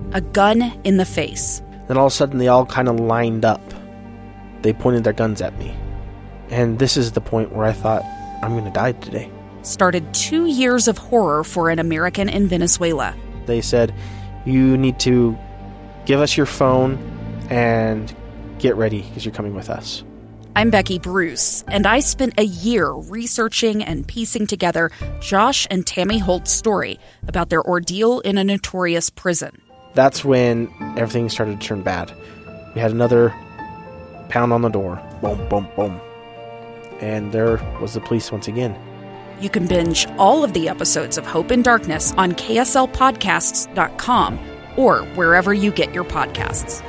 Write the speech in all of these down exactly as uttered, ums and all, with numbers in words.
a gun in the face. Then all of a sudden, they all kind of lined up. They pointed their guns at me. And this is the point where I thought, I'm going to die today. Started two years of horror for an American in Venezuela. They said, you need to give us your phone and get ready because you're coming with us. I'm Becky Bruce, and I spent a year researching and piecing together Josh and Tammy Holt's story about their ordeal in a notorious prison. That's when everything started to turn bad. We had another pound on the door. Boom, boom, boom. And there was the police once again. You can binge all of the episodes of Hope in Darkness on K S L podcasts dot com or wherever you get your podcasts.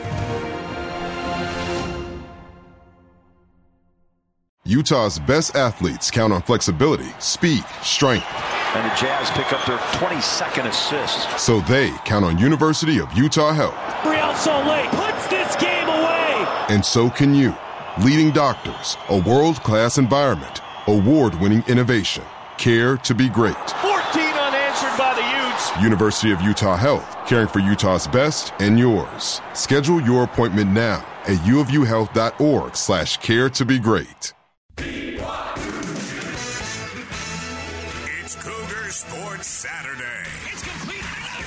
Utah's best athletes count on flexibility, speed, strength. And the Jazz pick up their twenty-second assist. So they count on University of Utah Health. Real Salt Lake puts this game away. And so can you. Leading doctors, a world-class environment, award-winning innovation, care to be great. fourteen unanswered by the Utes. University of Utah Health, caring for Utah's best and yours. Schedule your appointment now at uofuhealth.org slash care to be great. It's Cougar Sports Saturday. It's complete.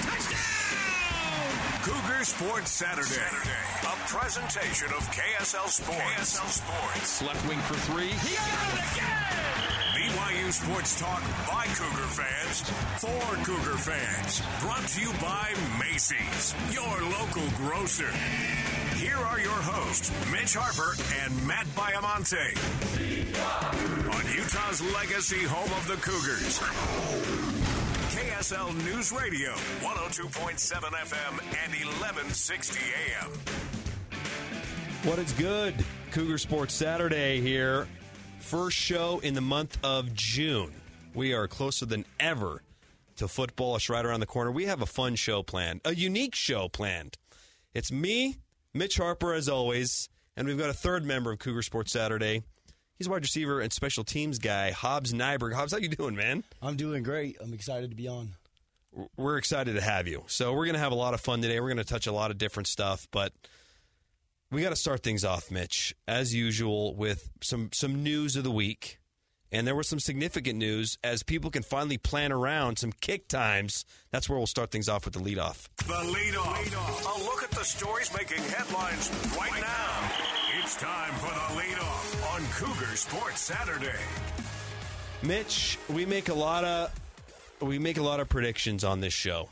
Touchdown! Cougar Sports Saturday. Saturday. A presentation of K S L Sports. K S L Sports. Left wing for three. He got it again! B Y U Sports Talk by Cougar fans for Cougar fans. Brought to you by Macy's, your local grocer. Here are your hosts, Mitch Harper and Matt Baiamonte. On Utah's legacy home of the Cougars. K S L News Radio, one oh two point seven F M and eleven sixty A M. What is good? Cougar Sports Saturday here. First show in the month of June. We are closer than ever to football. It's right around the corner. We have a fun show planned, a unique show planned. It's me, Mitch Harper, as always, and we've got a third member of Cougar Sports Saturday. He's a wide receiver and special teams guy, Hobbs Nyberg. Hobbs, how you doing, man? I'm doing great. I'm excited to be on. We're excited to have you. So we're going to have a lot of fun today. We're going to touch a lot of different stuff, but we got to start things off, Mitch, as usual, with some, some news of the week. And there was some significant news as people can finally plan around some kick times. That's where we'll start things off with the leadoff. The leadoff. leadoff. A look at the stories making headlines right now. It's time for the leadoff on Cougar Sports Saturday. Mitch, we make a lot of we make a lot of predictions on this show.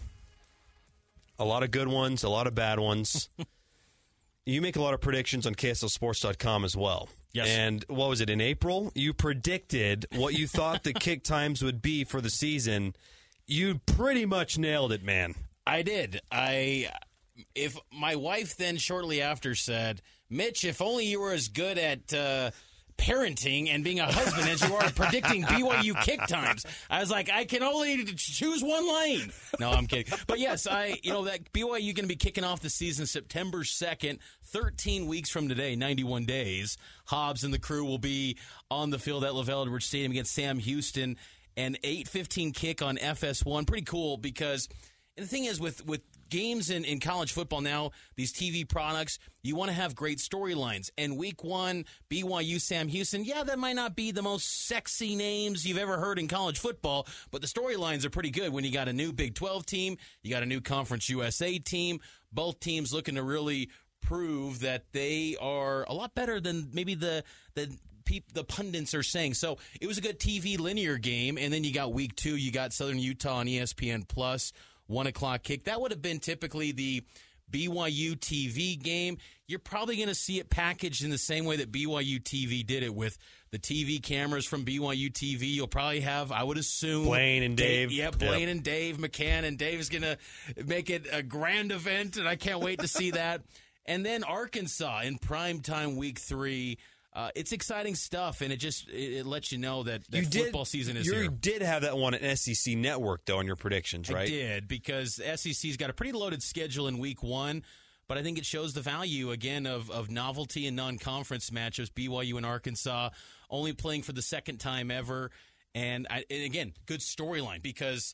A lot of good ones, a lot of bad ones. You make a lot of predictions on K S L sports dot com as well. Yes. And what was it, in April? You predicted what you thought the kick times would be for the season. You pretty much nailed it, man. I did. I if my wife then shortly after said, Mitch, if only you were as good at uh, parenting and being a husband as you are at predicting B Y U kick times. I was like, I can only choose one lane. No, I'm kidding. But yes, I you know that B Y U going to be kicking off the season September second, thirteen weeks from today, ninety-one days. Hobbs and the crew will be on the field at LaVell Edwards Stadium against Sam Houston. An eight fifteen kick on F S one. Pretty cool because and the thing is with with games in, in college football now, these T V products, you want to have great storylines. And week one, B Y U, Sam Houston, yeah, that might not be the most sexy names you've ever heard in college football, but the storylines are pretty good when you got a new Big twelve team, you got a new Conference U S A team, both teams looking to really prove that they are a lot better than maybe the the the pundits are saying. So it was a good T V linear game, and then you got week two, you got Southern Utah on E S P N Plus. One o'clock kick. That would have been typically the B Y U T V game. You're probably going to see it packaged in the same way that B Y U T V did it with the T V cameras from B Y U T V. You'll probably have, I would assume, Blaine and Dave. Dave yeah, Blaine yep. and Dave McCann. And Dave is going to make it a grand event, and I can't wait to see that. And then Arkansas in primetime week three. Uh, it's exciting stuff, and it just it, it lets you know that, that you football did, season is you here. You did have that one at S E C Network, though, on your predictions, right? I did, because S E C's got a pretty loaded schedule in week one, but I think it shows the value, again, of, of novelty and non-conference matchups. B Y U and Arkansas only playing for the second time ever, and, I, and again, good storyline, because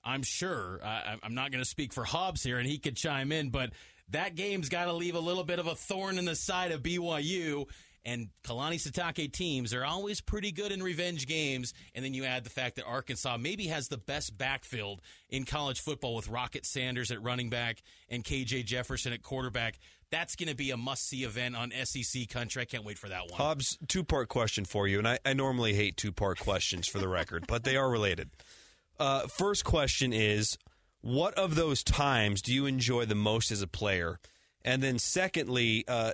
I'm sure, uh, I'm not going to speak for Hobbs here, and he could chime in, but that game's got to leave a little bit of a thorn in the side of B Y U. And Kalani Sitake teams are always pretty good in revenge games. And then you add the fact that Arkansas maybe has the best backfield in college football with Rocket Sanders at running back and K J Jefferson at quarterback. That's going to be a must-see event on S E C country. I can't wait for that one. Hobbs, two-part question for you. And I, I normally hate two-part questions for the record, but they are related. Uh, first question is, what of those times do you enjoy the most as a player? And then secondly, uh,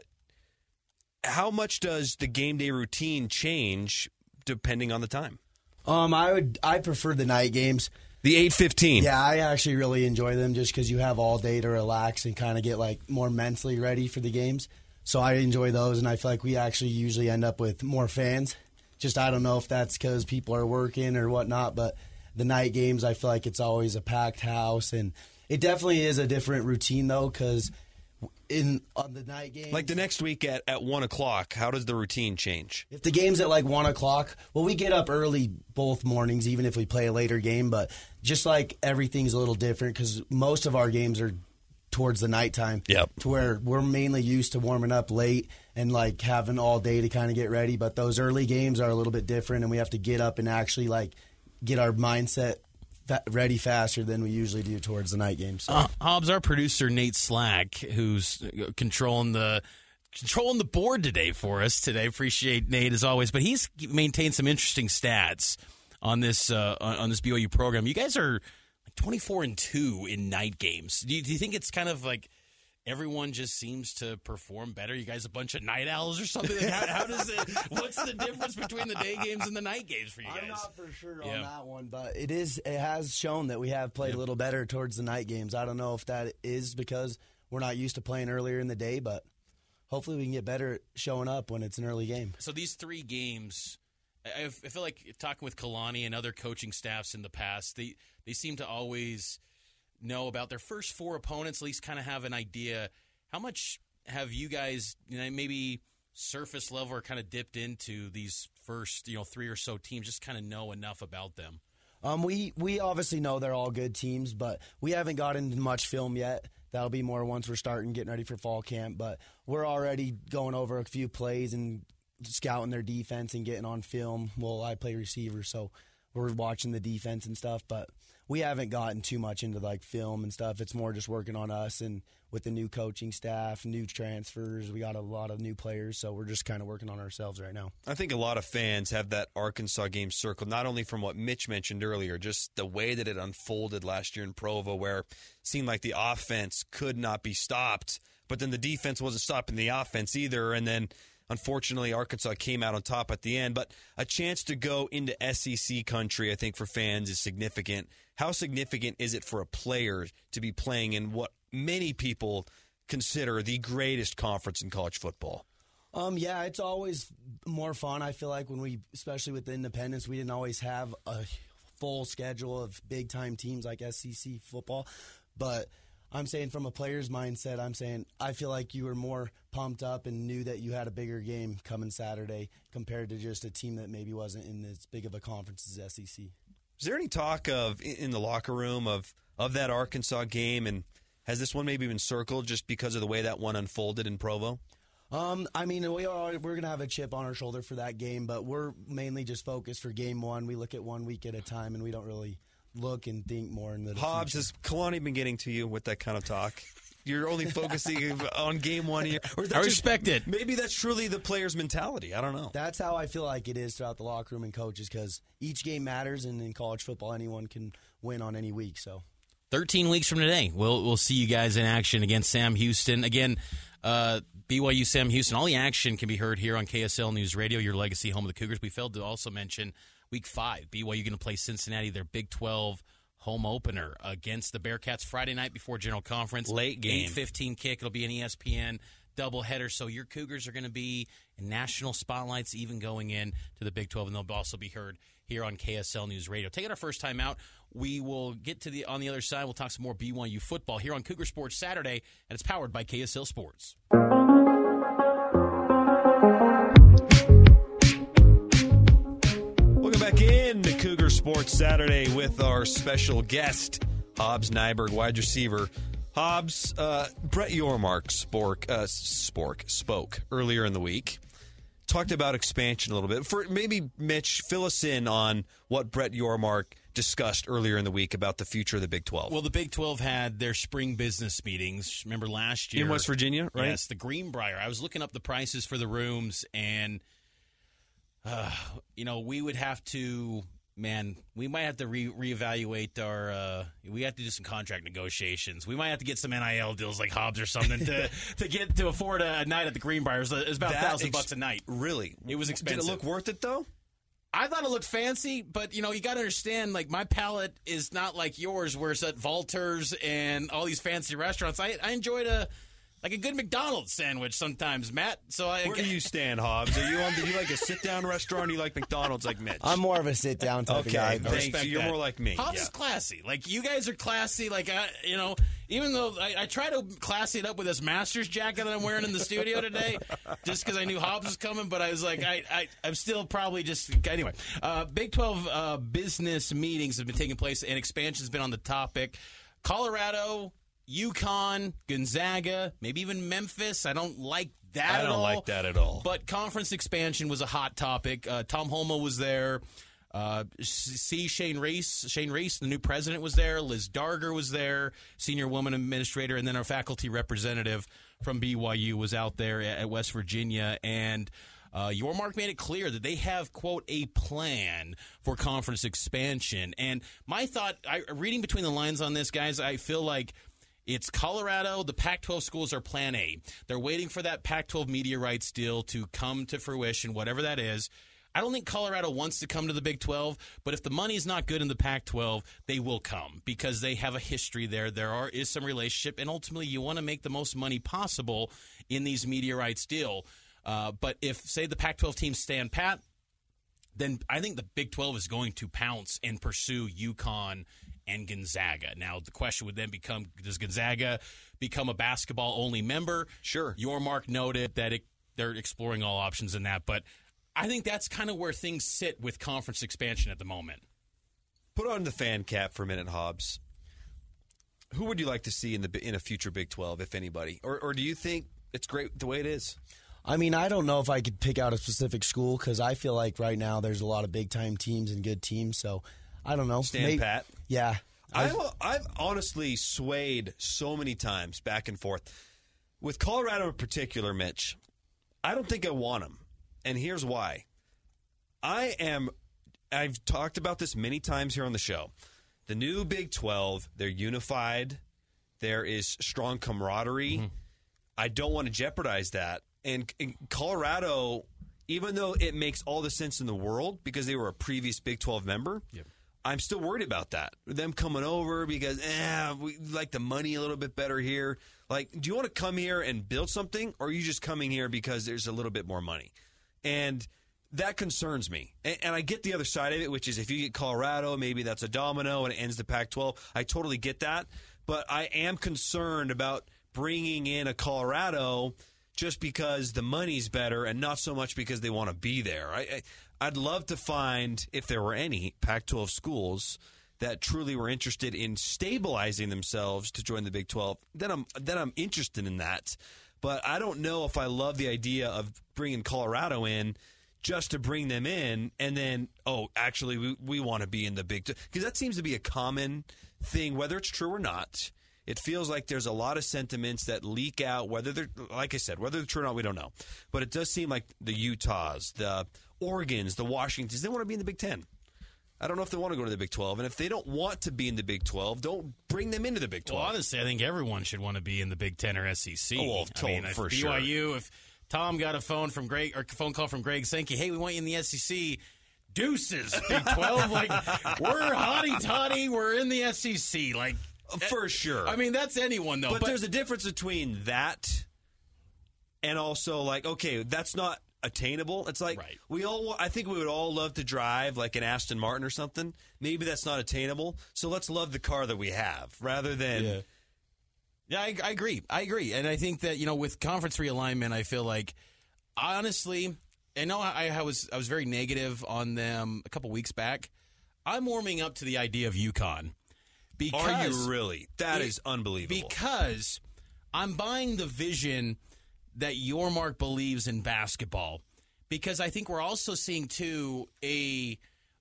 how much does the game day routine change depending on the time? Um, I would I prefer the night games. The eight fifteen. Yeah, I actually really enjoy them just because you have all day to relax and kind of get like more mentally ready for the games. So I enjoy those, and I feel like we actually usually end up with more fans. Just I don't know if that's because people are working or whatnot, but the night games, I feel like it's always a packed house, and it definitely is a different routine though because in on the night games, like the next week at, at one o'clock, how does the routine change? If the game's at like one o'clock, well, we get up early both mornings, even if we play a later game. But just like everything's a little different because most of our games are towards the nighttime. Yep. To where we're mainly used to warming up late and like having all day to kind of get ready. But those early games are a little bit different, and we have to get up and actually like get our mindset ready faster than we usually do towards the night games. So. Uh, Hobbs, our producer Nate Slack, who's controlling the controlling the board today for us today. Appreciate Nate as always, but he's maintained some interesting stats on this uh, on this B Y U program. You guys are like twenty-four and two in night games. Do you, do you think it's kind of like everyone just seems to perform better? You guys a bunch of night owls or something? Like how, how does it? What's the difference between the day games and the night games for you guys? I'm not for sure yeah. on that one, but it is. It has shown that we have played yep. a little better towards the night games. I don't know if that is because we're not used to playing earlier in the day, but hopefully we can get better at showing up when it's an early game. So these three games, I, I feel like talking with Kalani and other coaching staffs in the past, they they seem to always know about their first four opponents, at least kind of have an idea. How much have you guys, you know, maybe surface level or kind of dipped into these first, you know, three or so teams, just kind of know enough about them? Um, we, we obviously know they're all good teams, but we haven't gotten much film yet. That'll be more once we're starting getting ready for fall camp, but we're already going over a few plays and scouting their defense and getting on film. Well, I play receiver, so we're watching the defense and stuff, but we haven't gotten too much into like film and stuff. It's more just working on us and with the new coaching staff, new transfers. We got a lot of new players, so we're just kind of working on ourselves right now. I think a lot of fans have that Arkansas game circled, not only from what Mitch mentioned earlier, just the way that it unfolded last year in Provo, where it seemed like the offense could not be stopped, but then the defense wasn't stopping the offense either, and then unfortunately, Arkansas came out on top at the end, but a chance to go into S E C country, I think, for fans is significant. How significant is it for a player to be playing in what many people consider the greatest conference in college football? Um, yeah, it's always more fun. I feel like when we, especially with the independents, we didn't always have a full schedule of big-time teams like S E C football, but I'm saying from a player's mindset, I'm saying I feel like you were more pumped up and knew that you had a bigger game coming Saturday compared to just a team that maybe wasn't in as big of a conference as S E C. Is there any talk of in the locker room of, of that Arkansas game, and has this one maybe been circled just because of the way that one unfolded in Provo? Um, I mean, we are, we're going to have a chip on our shoulder for that game, but we're mainly just focused for game one. We look at one week at a time, and we don't really look and think more in the Hobbs, future. has Kalani been getting to you with that kind of talk? You're only focusing on game one here. Or I respect just, it. Maybe that's truly the player's mentality. I don't know. That's how I feel like it is throughout the locker room and coaches, because each game matters, and in college football, anyone can win on any week. So, thirteen weeks from today, we'll we'll see you guys in action against Sam Houston. Again, uh, B Y U Sam Houston. All the action can be heard here on K S L News Radio, your legacy home of the Cougars. We failed to also mention Week five. B Y U going to play Cincinnati, their Big twelve home opener against the Bearcats Friday night before General Conference. Late game. eight fifteen kick. It'll be an E S P N doubleheader. So your Cougars are going to be in national spotlights even going in to the Big twelve, and they'll also be heard here on K S L News Radio. Taking our first time out, we will get to the on the other side. We'll talk some more B Y U football here on Cougar Sports Saturday, and it's powered by K S L Sports. Welcome back in to Cougar Sports Sports Saturday with our special guest, Hobbs Nyberg, wide receiver. Hobbs, uh, Brett Yormark spork, uh, spork, spoke earlier in the week. Talked about expansion a little bit. For maybe, Mitch, fill us in on what Brett Yormark discussed earlier in the week about the future of the Big twelve. Well, the Big twelve had their spring business meetings. Remember last year? In West Virginia, right? Yes, the Greenbrier. I was looking up the prices for the rooms, and, uh, you know, we would have to... Man, we might have to re- reevaluate our. Uh, we have to do some contract negotiations. We might have to get some N I L deals like Hobbs or something to to get to afford a, a night at the Greenbrier. It was, it was about a thousand ex- bucks a night. Really, it was expensive. Did it look worth it though? I thought it looked fancy, but you know you got to understand. Like my palate is not like yours, where it's at Valters and all these fancy restaurants. I I enjoyed a. Like a good McDonald's sandwich sometimes, Matt. So I, Where do you stand, Hobbs? Are you on? Do you like a sit-down restaurant? Or do you like McDonald's like Mitch? I'm more of a sit-down type okay, of guy. Thanks. You're that. more like me. Hobbs yeah. is classy. Like you guys are classy. Like I, you know, even though I, I try to classy it up with this Masters jacket that I'm wearing in the studio today, just because I knew Hobbs was coming. But I was like, I, I I'm still probably just anyway. Uh, Big twelve uh, business meetings have been taking place, and expansion's been on the topic. Colorado, UConn, Gonzaga, maybe even Memphis. I don't like that I at don't all. like that at all. But conference expansion was a hot topic. Uh, Tom Holmoe was there. Uh, see Shane Reese. Shane Reese, the new president, was there. Liz Darger was there, senior woman administrator. And then our faculty representative from B Y U was out there at West Virginia. And uh, Yormark made it clear that they have, quote, a plan for conference expansion. And my thought, I, reading between the lines on this, guys, I feel like it's Colorado. The Pac twelve schools are plan A. They're waiting for that Pac twelve media rights deal to come to fruition, whatever that is. I don't think Colorado wants to come to the Big twelve, but if the money's not good in the Pac twelve, they will come because they have a history there. There are is some relationship, and ultimately you want to make the most money possible in these media rights deal. Uh, but if, say, the Pac twelve teams stand pat, then I think the Big twelve is going to pounce and pursue UConn and Gonzaga. Now, the question would then become, does Gonzaga become a basketball-only member? Sure. Yormark noted that it, they're exploring all options in that, but I think that's kind of where things sit with conference expansion at the moment. Put on the fan cap for a minute, Hobbs. Who would you like to see in the in a future Big twelve, if anybody? Or, or do you think it's great the way it is? I mean, I don't know if I could pick out a specific school because I feel like right now there's a lot of big-time teams and good teams, so I don't know. Stand Maybe, pat. Yeah. I've, I've honestly swayed so many times back and forth. With Colorado in particular, Mitch, I don't think I want them. And here's why. I am, I've talked about this many times here on the show. The new Big twelve, they're unified. There is strong camaraderie. Mm-hmm. I don't want to jeopardize that. And, and Colorado, even though it makes all the sense in the world because they were a previous Big twelve member, yep. I'm still worried about that. Them coming over because, eh, we like the money a little bit better here. Like, do you want to come here and build something, or are you just coming here because there's a little bit more money? And that concerns me. And, and I get the other side of it, which is if you get Colorado, maybe that's a domino and it ends the Pac twelve. I totally get that. But I am concerned about bringing in a Colorado just because the money's better and not so much because they want to be there. I, I, I'd love to find, if there were any Pac twelve schools that truly were interested in stabilizing themselves to join the Big twelve. Then I'm then I'm interested in that. But I don't know if I love the idea of bringing Colorado in just to bring them in and then, oh, actually, we, we want to be in the Big twelve. Because that seems to be a common thing, whether it's true or not. It feels like there's a lot of sentiments that leak out, whether they're, like I said, whether they're true or not, we don't know. But it does seem like the Utahs, the Oregons, the Washingtons, they want to be in the Big Ten. I don't know if they want to go to the Big twelve. And if they don't want to be in the Big twelve, don't bring them into the Big twelve. Well, honestly, I think everyone should want to be in the Big Ten or S E C. Oh, well, I mean, for if sure. B Y U, if Tom got a phone from Greg or phone call from Greg Sankey, hey, we want you in the S E C. Deuces, Big twelve. Like, we're hotty-toddy. We're in the S E C. Like, for sure. I mean, that's anyone, though. But, but there's a difference between that and also, like, okay, that's not attainable. It's like, right. we all. I think we would all love to drive, like, an Aston Martin or something. Maybe that's not attainable. So let's love the car that we have rather than... Yeah, yeah I, I agree. I agree. And I think that, you know, with conference realignment, I feel like, honestly, I know I, I was I was very negative on them a couple weeks back. I'm warming up to the idea of UConn. Because, Are you really? That it, is unbelievable. Because I'm buying the vision that Yormark believes in basketball. Because I think we're also seeing, too, a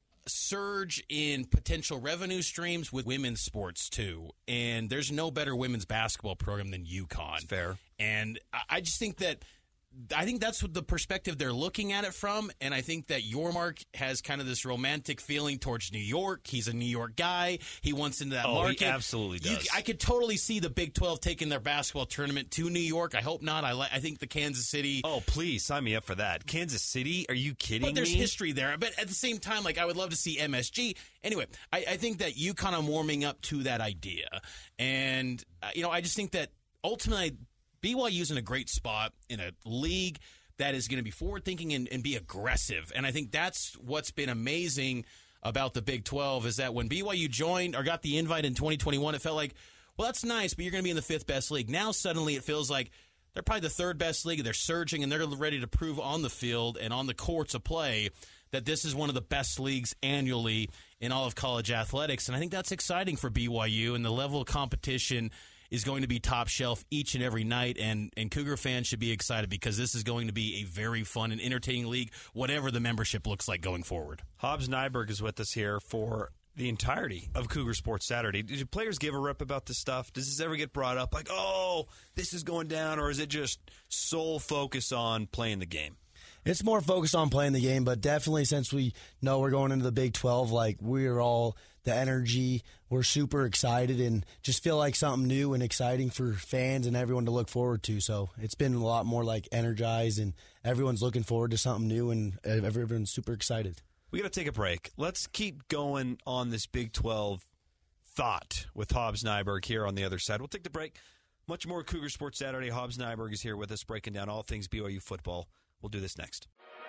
surge in potential revenue streams with women's sports, too. And there's no better women's basketball program than UConn. That's fair. And I just think that I think that's what the perspective they're looking at it from, and I think that Yormark has kind of this romantic feeling towards New York. He's a New York guy. He wants into that oh, market. He absolutely does. You, I could totally see the Big twelve taking their basketball tournament to New York. I hope not. I, li- I think the Kansas City. Oh, please sign me up for that. Kansas City? Are you kidding but there's me? history there. But at the same time, like I would love to see M S G. Anyway, I, I think that you kind of warming up to that idea, and uh, you know, I just think that ultimately B Y U's in a great spot in a league that is going to be forward-thinking and, and be aggressive. And I think that's what's been amazing about the Big twelve is that when B Y U joined or got the invite in twenty twenty-one, it felt like, well, that's nice, but you're going to be in the fifth best league. Now suddenly it feels like they're probably the third best league. They're surging, and they're ready to prove on the field and on the courts of play that this is one of the best leagues annually in all of college athletics. And I think that's exciting for B Y U, and the level of competition is going to be top shelf each and every night, and, and Cougar fans should be excited because this is going to be a very fun and entertaining league, whatever the membership looks like going forward. Hobbs Nyberg is with us here for the entirety of Cougar Sports Saturday. Did players give a rip about this stuff? Does this ever get brought up like, oh, this is going down, or is it just sole focus on playing the game? It's more focused on playing the game, but definitely since we know we're going into the Big twelve, like we're all the energy, we're super excited and just feel like something new and exciting for fans and everyone to look forward to. So it's been a lot more like energized, and everyone's looking forward to something new, and everyone's super excited. We got to take a break. Let's keep going on this Big twelve thought with Hobbs Nyberg here on the other side. We'll take the break. Much more Cougar Sports Saturday. Hobbs Nyberg is here with us, breaking down all things B Y U football. We'll do this next.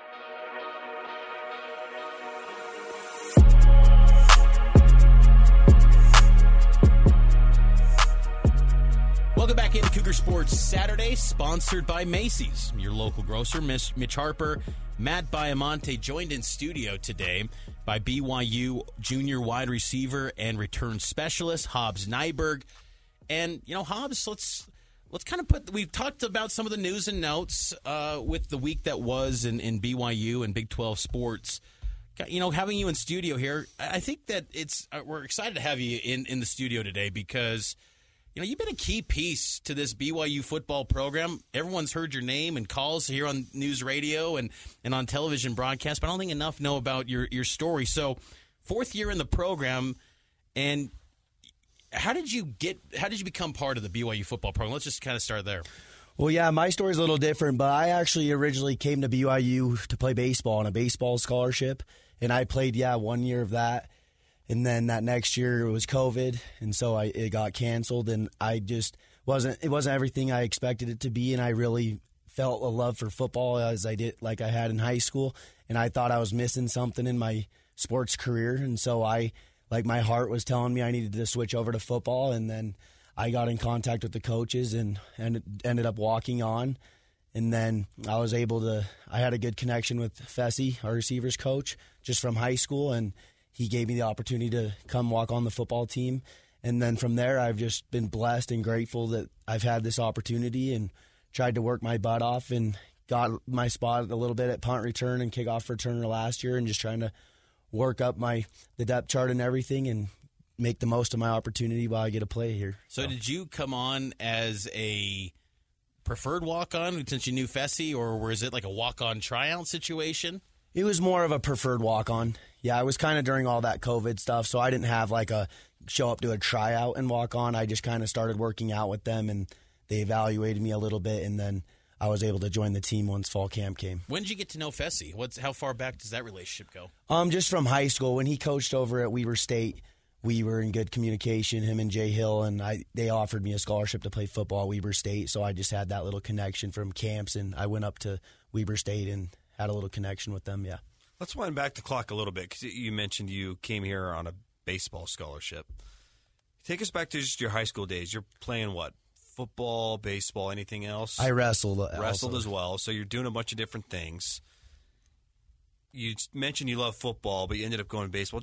Welcome back into Cougar Sports Saturday, sponsored by Macy's, your local grocer. Miss Mitch Harper, Matt Baiamonte, joined in studio today by B Y U junior wide receiver and return specialist Hobbs Nyberg. And, you know, Hobbs, let's let's kind of put, we've talked about some of the news and notes uh, with the week that was in, in B Y U and Big twelve sports. You know, having you in studio here, I think that it's, uh, we're excited to have you in, in the studio today because, you know, you've been a key piece to this B Y U football program. Everyone's heard your name and calls here on news radio and, and on television broadcast, but I don't think enough know about your, your story. So, fourth year in the program, and how did you get? How did you become part of the B Y U football program? Let's just kind of start there. Well, yeah, my story's a little different, but I actually originally came to B Y U to play baseball on a baseball scholarship, and I played, yeah, one year of that. And then that next year it was COVID, and so I, it got canceled, and I just wasn't. It wasn't everything I expected it to be, and I really felt a love for football as I did, like I had in high school, and I thought I was missing something in my sports career, and so I, like my heart was telling me I needed to switch over to football, and then I got in contact with the coaches and and ended up walking on, and then I was able to. I had a good connection with Fessy, our receivers coach, just from high school, and he gave me the opportunity to come walk on the football team. And then from there, I've just been blessed and grateful that I've had this opportunity and tried to work my butt off and got my spot a little bit at punt return and kickoff returner last year, and just trying to work up my the depth chart and everything and make the most of my opportunity while I get to play here. So, so. Did you come on as a preferred walk-on since you knew Fessy, or was it like a walk-on tryout situation? It was more of a preferred walk-on. Yeah, I was kind of during all that COVID stuff, so I didn't have like a show up to a tryout and walk on. I just kind of started working out with them, and they evaluated me a little bit, and then I was able to join the team once fall camp came. When did you get to know Fessy? What's how far back does that relationship go? Um, just from high school. When he coached over at Weber State, we were in good communication, him and Jay Hill, and I they offered me a scholarship to play football at Weber State, so I just had that little connection from camps, and I went up to Weber State and had a little connection with them, yeah. Let's wind back the clock a little bit, because you mentioned you came here on a baseball scholarship. Take us back to just your high school days. You're playing what? Football, baseball, anything else? I wrestled. Wrestled also. as well, so you're doing a bunch of different things. You mentioned you love football, but you ended up going to baseball. Just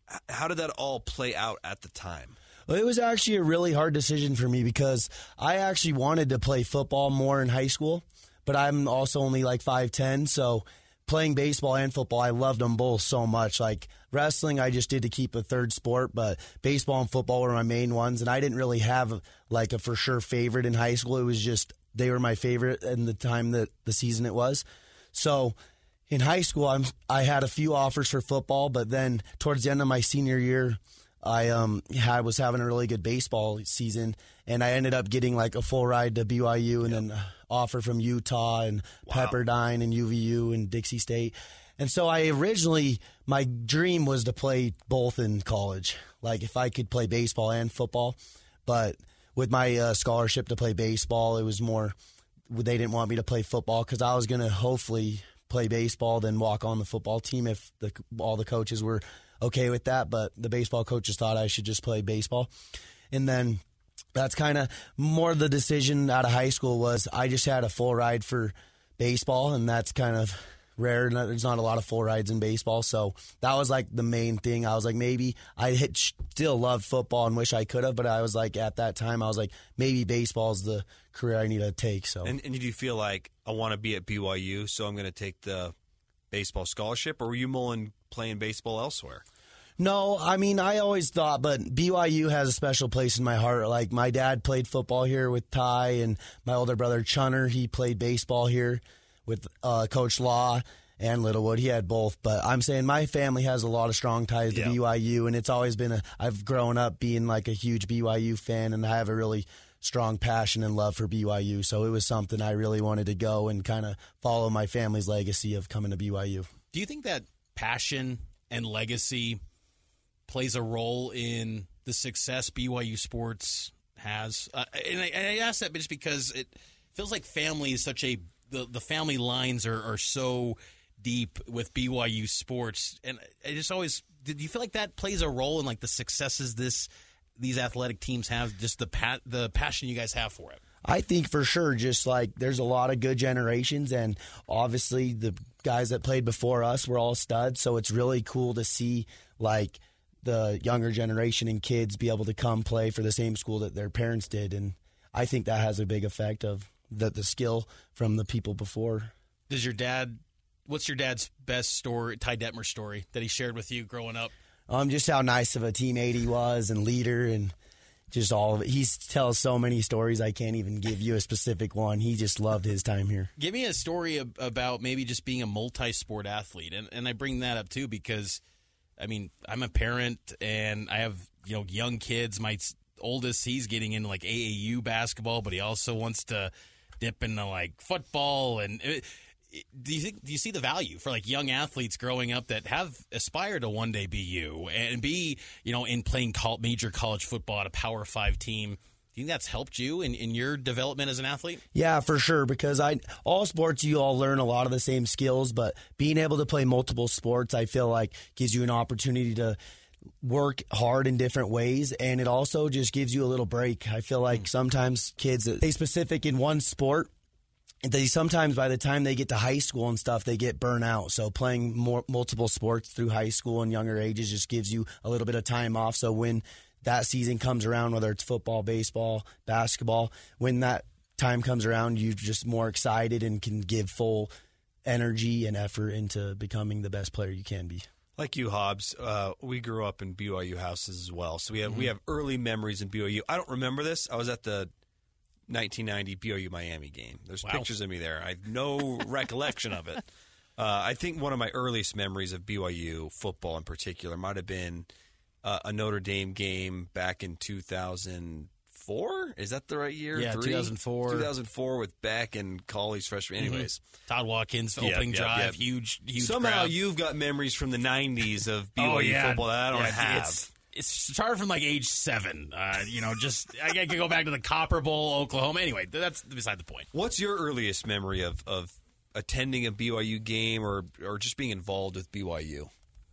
How did that all play out at the time? Well, it was actually a really hard decision for me because I actually wanted to play football more in high school, but I'm also only like five ten, so playing baseball and football, I loved them both so much. Like wrestling, I just did to keep a third sport, but baseball and football were my main ones, and I didn't really have like a for sure favorite in high school. It was just they were my favorite in the time that the season it was. So in high school, I'm, I had a few offers for football, but then towards the end of my senior year, I um had, was having a really good baseball season, and I ended up getting like a full ride to B Y U and yep. then an offer from Utah and wow. Pepperdine and U V U and Dixie State. And so I originally, my dream was to play both in college, like if I could play baseball and football. But with my uh, scholarship to play baseball, it was more, they didn't want me to play football because I was going to hopefully play baseball, then walk on the football team if the, all the coaches were okay with that. But the baseball coaches thought I should just play baseball. And then that's kind of more the decision out of high school was I just had a full ride for baseball, and that's kind of rare. There's not a lot of full rides in baseball. So that was like the main thing. I was like, maybe I hit, still loved football and wish I could have, but I was like, at that time, I was like, maybe baseball is the career I need to take. So, And, and did you feel like I want to be at B Y U, so I'm going to take the baseball scholarship, or were you mulling playing baseball elsewhere? No, I mean, I always thought, but B Y U has a special place in my heart. Like, my dad played football here with Ty, and my older brother, Chunner, he played baseball here with uh, Coach Law and Littlewood. He had both. But I'm saying my family has a lot of strong ties to yep. B Y U, and it's always been a, I've grown up being like a huge B Y U fan, and I have a really strong passion and love for B Y U. So it was something I really wanted to go and kind of follow my family's legacy of coming to B Y U. Do you think that passion and legacy plays a role in the success B Y U sports has? Uh, and, I, and I ask that just because it feels like family is such a the, the family lines are, are so deep with B Y U sports, and I just always did you feel like that plays a role in like the successes this these athletic teams have, just the pa- the passion you guys have for it? I think for sure, just like there's a lot of good generations, and obviously the guys that played before us were all studs, so it's really cool to see like the younger generation and kids be able to come play for the same school that their parents did, and I think that has a big effect of the, the skill from the people before. Does your dad, what's your dad's best story, Ty Detmer story, that he shared with you growing up? Um, just how nice of a teammate he was and leader, and just all of it. He tells so many stories, I can't even give you a specific one. He just loved his time here. Give me a story ab- about maybe just being a multi-sport athlete, and, and I bring that up too because, I mean, I'm a parent, and I have, you know, young kids. My oldest, he's getting into like A A U basketball, but he also wants to dip into like football. And it, it, do you think do you see the value for like young athletes growing up that have aspired to one day be you and be, you know, in playing col- major college football at a Power Five team? Do you think that's helped you in, in your development as an athlete? Yeah, for sure, because I all sports, you all learn a lot of the same skills, but being able to play multiple sports, I feel like gives you an opportunity to work hard in different ways, and it also just gives you a little break. I feel like sometimes kids that stay specific in one sport, they sometimes by the time they get to high school and stuff, they get burnt out. So playing more multiple sports through high school and younger ages just gives you a little bit of time off. So when that season comes around, whether it's football, baseball, basketball, when that time comes around, you're just more excited and can give full energy and effort into becoming the best player you can be. Like you, Hobbs, uh, we grew up in B Y U houses as well, so we have mm-hmm. we have early memories in B Y U. I don't remember this. I was at the nineteen ninety B Y U Miami game. There's wow. pictures of me there. I have no recollection of it. Uh, I think one of my earliest memories of B Y U football in particular might have been uh, a Notre Dame game back in two thousand four. Is that the right year? Yeah, Three? two thousand four. two thousand four with Beck and Colley's freshman. Anyways. Mm-hmm. Todd Watkins, opening yep, drive, yep, yep. huge, huge Somehow crowd. You've got memories from the nineties of B Y U oh, yeah. football that I don't yeah, have. It's, it's started from like age seven. Uh, you know, just I could go back to the Copper Bowl, Oklahoma. Anyway, that's beside the point. What's your earliest memory of, of attending a B Y U game or or just being involved with B Y U?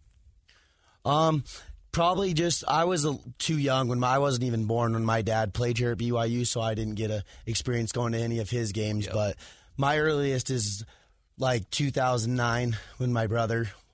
Um, probably just I was a, too young when my, I wasn't even born when my dad played here at B Y U, so I didn't get a experience going to any of his games. Yep. But my earliest is like two thousand nine when my brother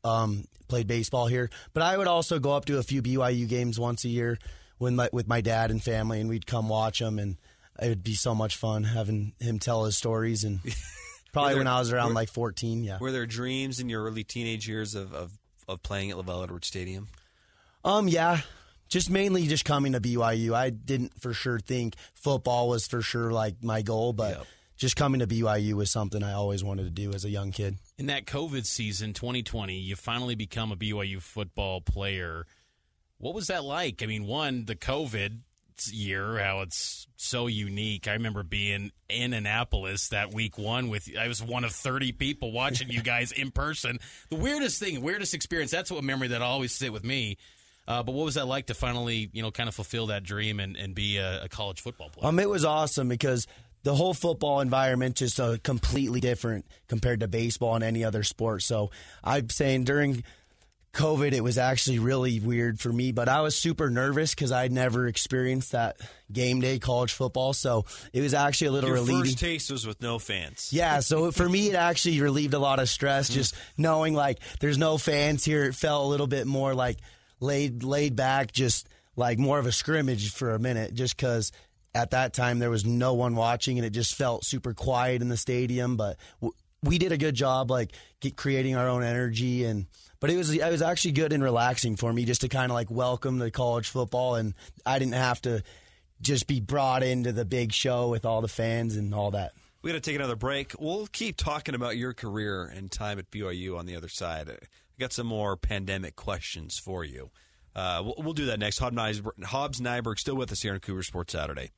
um, played baseball here. But I would also go up to a few B Y U games once a year when my, with my dad and family, and we'd come watch them, and it would be so much fun having him tell his stories. And probably there, when I was around were, like fourteen, yeah. Were there dreams in your early teenage years of, of, of playing at LaVell Edwards Stadium? Um, yeah. Just mainly just coming to B Y U. I didn't for sure think football was for sure like my goal, but yep. just coming to B Y U was something I always wanted to do as a young kid. In that COVID season, twenty twenty, you finally become a B Y U football player. What was that like? I mean, one, the COVID year, how it's so unique. I remember being in Annapolis that week one with, I was one of thirty people watching you guys in person. The weirdest thing, weirdest experience, that's what memory that always sit with me. Uh, but what was that like to finally, you know, kind of fulfill that dream and, and be a, a college football player? Um, it was awesome because the whole football environment just uh, completely different compared to baseball and any other sport. So I'm saying during COVID, it was actually really weird for me, but I was super nervous because I'd never experienced that game day college football. So it was actually a little Your relieving. First taste was with no fans. Yeah, so for me, it actually relieved a lot of stress just knowing like there's no fans here. It felt a little bit more like laid laid back, just like more of a scrimmage for a minute, just because at that time there was no one watching and it just felt super quiet in the stadium. But w- we did a good job like get, creating our own energy, and but it was it was actually good and relaxing for me just to kind of like welcome the college football, and I didn't have to just be brought into the big show with all the fans and all that. We got to take another break. We'll keep talking about your career and time at B Y U on the other side. I got some more pandemic questions for you. Uh, we'll, we'll do that next. Hobbs Nyberg, Hobbs Nyberg still with us here on Cougar Sports Saturday.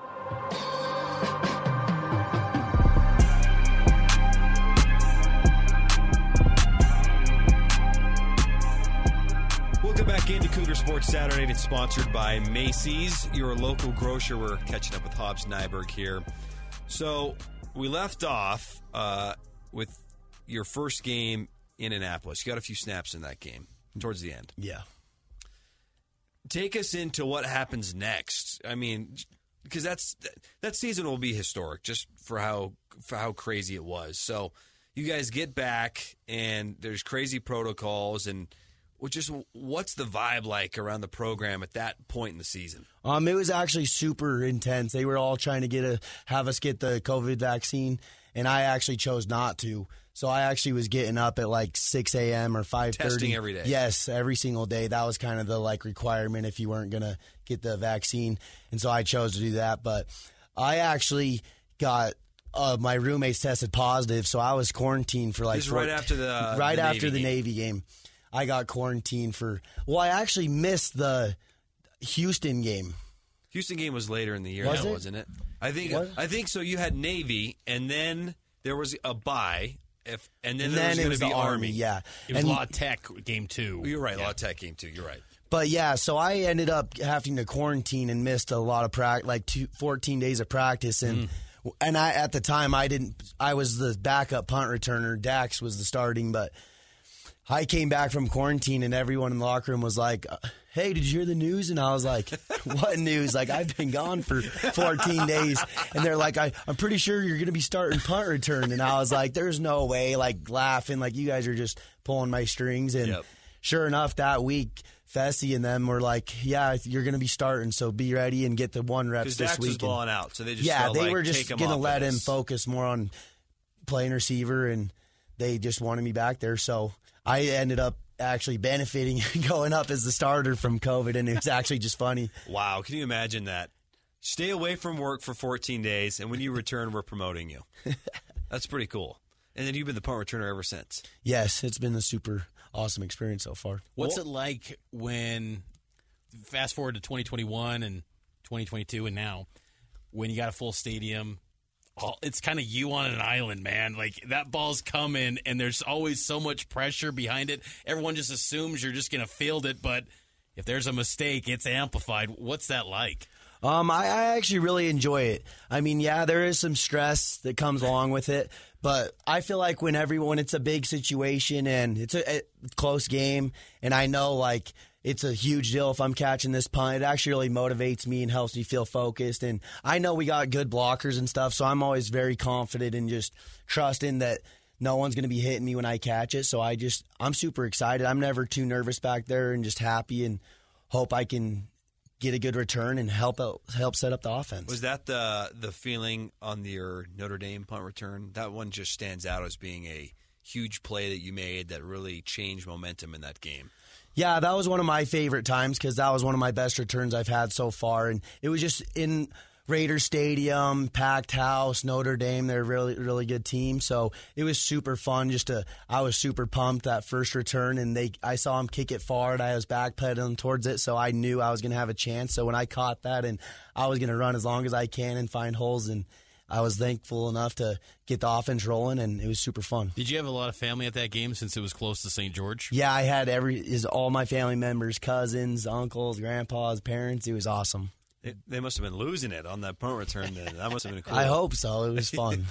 Welcome back into Cougar Sports Saturday. It's sponsored by Macy's, your local grocer. We're catching up with Hobbs Nyberg here. So we left off uh, with your first game in Annapolis. You got a few snaps in that game towards the end. Yeah. Take us into what happens next. I mean, because that's that season will be historic just for how for how crazy it was. So you guys get back and there's crazy protocols, and which is what's the vibe like around the program at that point in the season? Um, it was actually super intense. They were all trying to get a have us get the COVID vaccine, and I actually chose not to. So I actually was getting up at like six a.m. or five thirty. Testing every day. Yes, every single day. That was kind of the like requirement if you weren't going to get the vaccine. And so I chose to do that. But I actually got uh, my roommates tested positive, so I was quarantined for like This is right after the uh, right the after Navy the game. Navy game. I got quarantined for well, I actually missed the Houston game. Houston game was later in the year, Was now, it? wasn't it? I think Was it? I think so. You had Navy, and then there was a bye, if and then And there then was it going was to be the Army, yeah. It was And- La Tech game two. You're right, Yeah. La Tech game too. You're right. But yeah, so I ended up having to quarantine and missed a lot of practice, like two, fourteen days of practice, and Mm. and I at the time I didn't. I was the backup punt returner. Dax was the starting, but I came back from quarantine, and everyone in the locker room was like, "Hey, did you hear the news?" And I was like, "What news?" Like I've been gone for fourteen days, and they're like, I, "I'm pretty sure you're going to be starting punt return," and I was like, "There's no way!" Like laughing, like you guys are just pulling my strings, and Yep. sure enough, that week. Fessy and them were like, yeah, you're going to be starting, so be ready and get the one reps Because this Dax was week. blowing out, so they just yeah, felt they like, were take just him going to off let of him this. focus more on playing receiver, and they just wanted me back there. So I ended up actually benefiting going up as the starter from COVID, and it was actually just funny. Wow, can you imagine that? Stay away from work for fourteen days, and when you return, we're promoting you. That's pretty cool. And then you've been the punt returner ever since. Yes, it's been a super awesome experience so far. What's it like when, fast forward to twenty twenty-one and twenty twenty-two and now, when you got a full stadium, all, it's kind of you on an island, man. Like, that ball's coming, and there's always so much pressure behind it. Everyone just assumes you're just going to field it, but if there's a mistake, it's amplified. What's that like? Um, I, I actually really enjoy it. I mean, yeah, there is some stress that comes along with it, but I feel like when everyone, it's a big situation and it's a, a close game, and I know like it's a huge deal if I'm catching this punt. It actually really motivates me and helps me feel focused. And I know we got good blockers and stuff, so I'm always very confident and just trusting that no one's going to be hitting me when I catch it. So I just, I'm super excited. I'm never too nervous back there and just happy and hope I can get a good return and help out, help set up the offense. Was that the the feeling on your Notre Dame punt return? That one just stands out as being a huge play that you made that really changed momentum in that game. Yeah, that was one of my favorite times because that was one of my best returns I've had so far. And it was just in Raider Stadium, packed house, Notre Dame. They're a really, really good team. So it was super fun. Just to, I was super pumped that first return, and they, I saw them kick it forward. I was backpedaling towards it, so I knew I was going to have a chance. So when I caught that, and I was going to run as long as I can and find holes, and I was thankful enough to get the offense rolling, and it was super fun. Did you have a lot of family at that game since it was close to Saint George? Yeah, I had every is all my family members, cousins, uncles, grandpas, parents. It was awesome. It, they must have been losing it on that punt return. Then that must have been cool. I hope so. It was fun.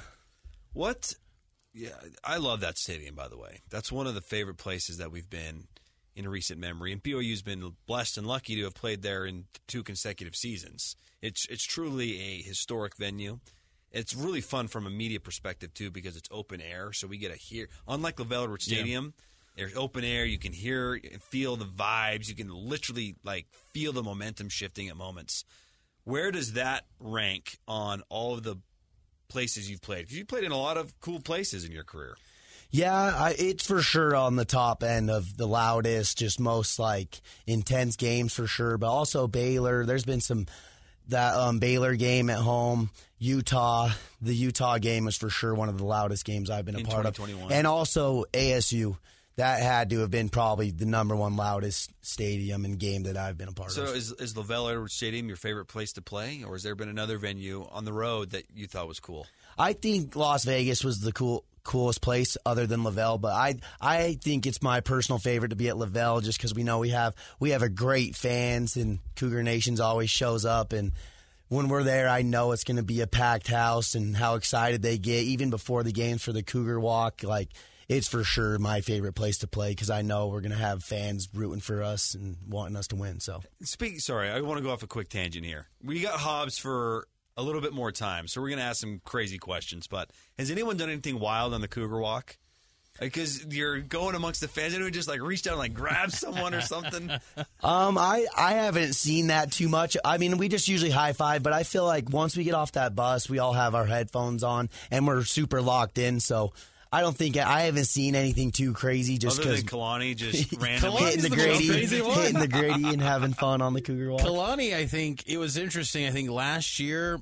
What? Yeah, I love that stadium. By the way, that's one of the favorite places that we've been in recent memory. And B O U's been blessed and lucky to have played there in two consecutive seasons. It's it's truly a historic venue. It's really fun from a media perspective too because it's open air, so we get to hear. Unlike LaVell Edwards Stadium. Yeah. There's open air. You can hear and feel the vibes. You can literally like feel the momentum shifting at moments. Where does that rank on all of the places you've played? Because you've played in a lot of cool places in your career. Yeah, I, it's for sure on the top end of the loudest, just most like intense games for sure. But also Baylor. There's been some that um, Baylor game at home. Utah, the Utah game was for sure one of the loudest games I've been a in part of. twenty twenty-one. And also A S U. That had to have been probably the number one loudest stadium and game that I've been a part so of. So is, is LaVell Edwards Stadium your favorite place to play, or has there been another venue on the road that you thought was cool? I think Las Vegas was the cool coolest place other than LaVell, but I I think it's my personal favorite to be at LaVell just because we know we have we have a great fans and Cougar Nations always shows up, and when we're there, I know it's going to be a packed house and how excited they get even before the games for the Cougar Walk. Like, it's for sure my favorite place to play because I know we're going to have fans rooting for us and wanting us to win. So, Speak, sorry, I want to go off a quick tangent here. We got Hobbs for a little bit more time, so we're going to ask some crazy questions. But has anyone done anything wild on the Cougar Walk? Because you're going amongst the fans, anyone just like reach down and like grab someone or something? Um, I, I haven't seen that too much. I mean, we just usually high five, but I feel like once we get off that bus, we all have our headphones on and we're super locked in. So I don't think I haven't seen anything too crazy. Just other because than Kalani just randomly hitting the, the Grady, crazy one. hitting the Grady, and having fun on the Cougar Walk. Kalani, I think it was interesting. I think last year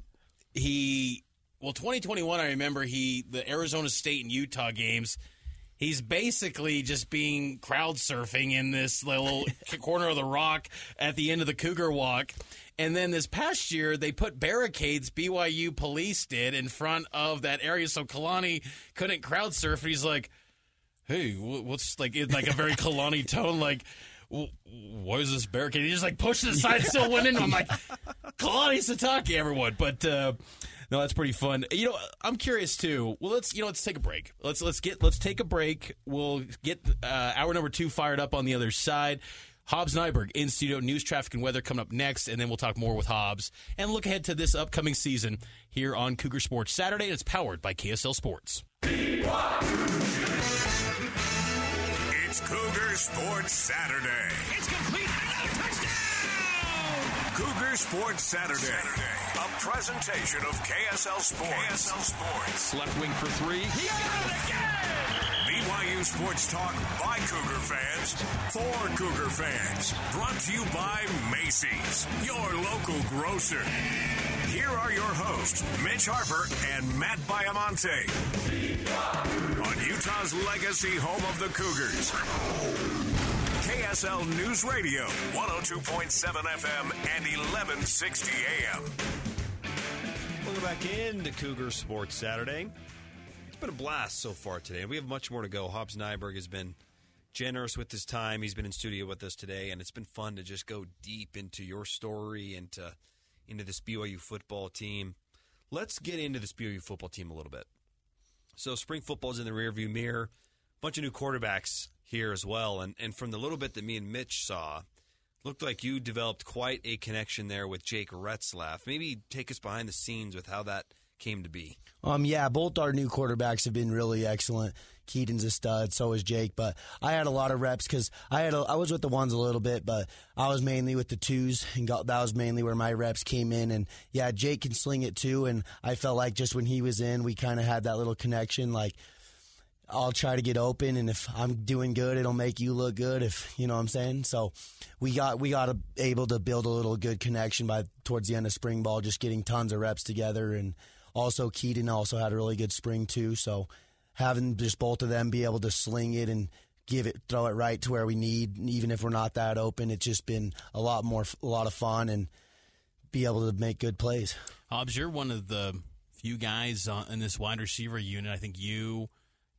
he, well, twenty twenty-one. I remember he the Arizona State and Utah games. He's basically just being crowd surfing in this little corner of the rock at the end of the Cougar Walk. And then this past year, they put barricades, B Y U police did, in front of that area so Kalani couldn't crowd surf. And he's like, hey, what's like in like a very Kalani tone, like, what is this barricade? He just like pushed it aside, still went in. I'm like, Kalani Sitake, everyone. But uh, no, that's pretty fun. You know, I'm curious too. Well, let's you know, let's take a break. Let's let's get let's take a break. We'll get uh, hour number two fired up on the other side. Hobbs Nyberg in studio, news, traffic, and weather coming up next, and then we'll talk more with Hobbs and look ahead to this upcoming season here on Cougar Sports Saturday. And it's powered by K S L Sports. It's Cougar Sports Saturday. It's complete. Another touchdown! Cougar Sports Saturday. Saturday. A presentation of K S L Sports. K S L Sports. Left wing for three. He got it again! B Y U Sports Talk by Cougar fans for Cougar fans. Brought to you by Macy's, your local grocer. Here are your hosts, Mitch Harper and Matt Baiamonte. On Utah's legacy home of the Cougars. K S L News Radio, one oh two point seven F M and eleven sixty A M. Welcome back into Cougar Sports Saturday. It's been a blast so far today. We have much more to go. Hobbs Nyberg has been generous with his time. He's been in studio with us today, and it's been fun to just go deep into your story and to, into this B Y U football team. Let's get into this B Y U football team a little bit. So spring football's in the rearview mirror. A bunch of new quarterbacks here as well. And, and from the little bit that me and Mitch saw, looked like you developed quite a connection there with Jake Retzlaff. Maybe take us behind the scenes with how that came to be. Um, yeah, both our new quarterbacks have been really excellent. Keaton's a stud, so is Jake. But I had a lot of reps because I had a, I was with the ones a little bit, but I was mainly with the twos, and got, that was mainly where my reps came in. And yeah, Jake can sling it too, and I felt like just when he was in, we kind of had that little connection. Like, I'll try to get open, and if I'm doing good, it'll make you look good. If you know what I'm saying. So we got we got a, able to build a little good connection by towards the end of spring ball, just getting tons of reps together. And also Keaton also had a really good spring too. So having just both of them be able to sling it and give it, throw it right to where we need, even if we're not that open, it's just been a lot more, a lot of fun, and be able to make good plays. Hobbs, you're one of the few guys uh, in this wide receiver unit. I think you,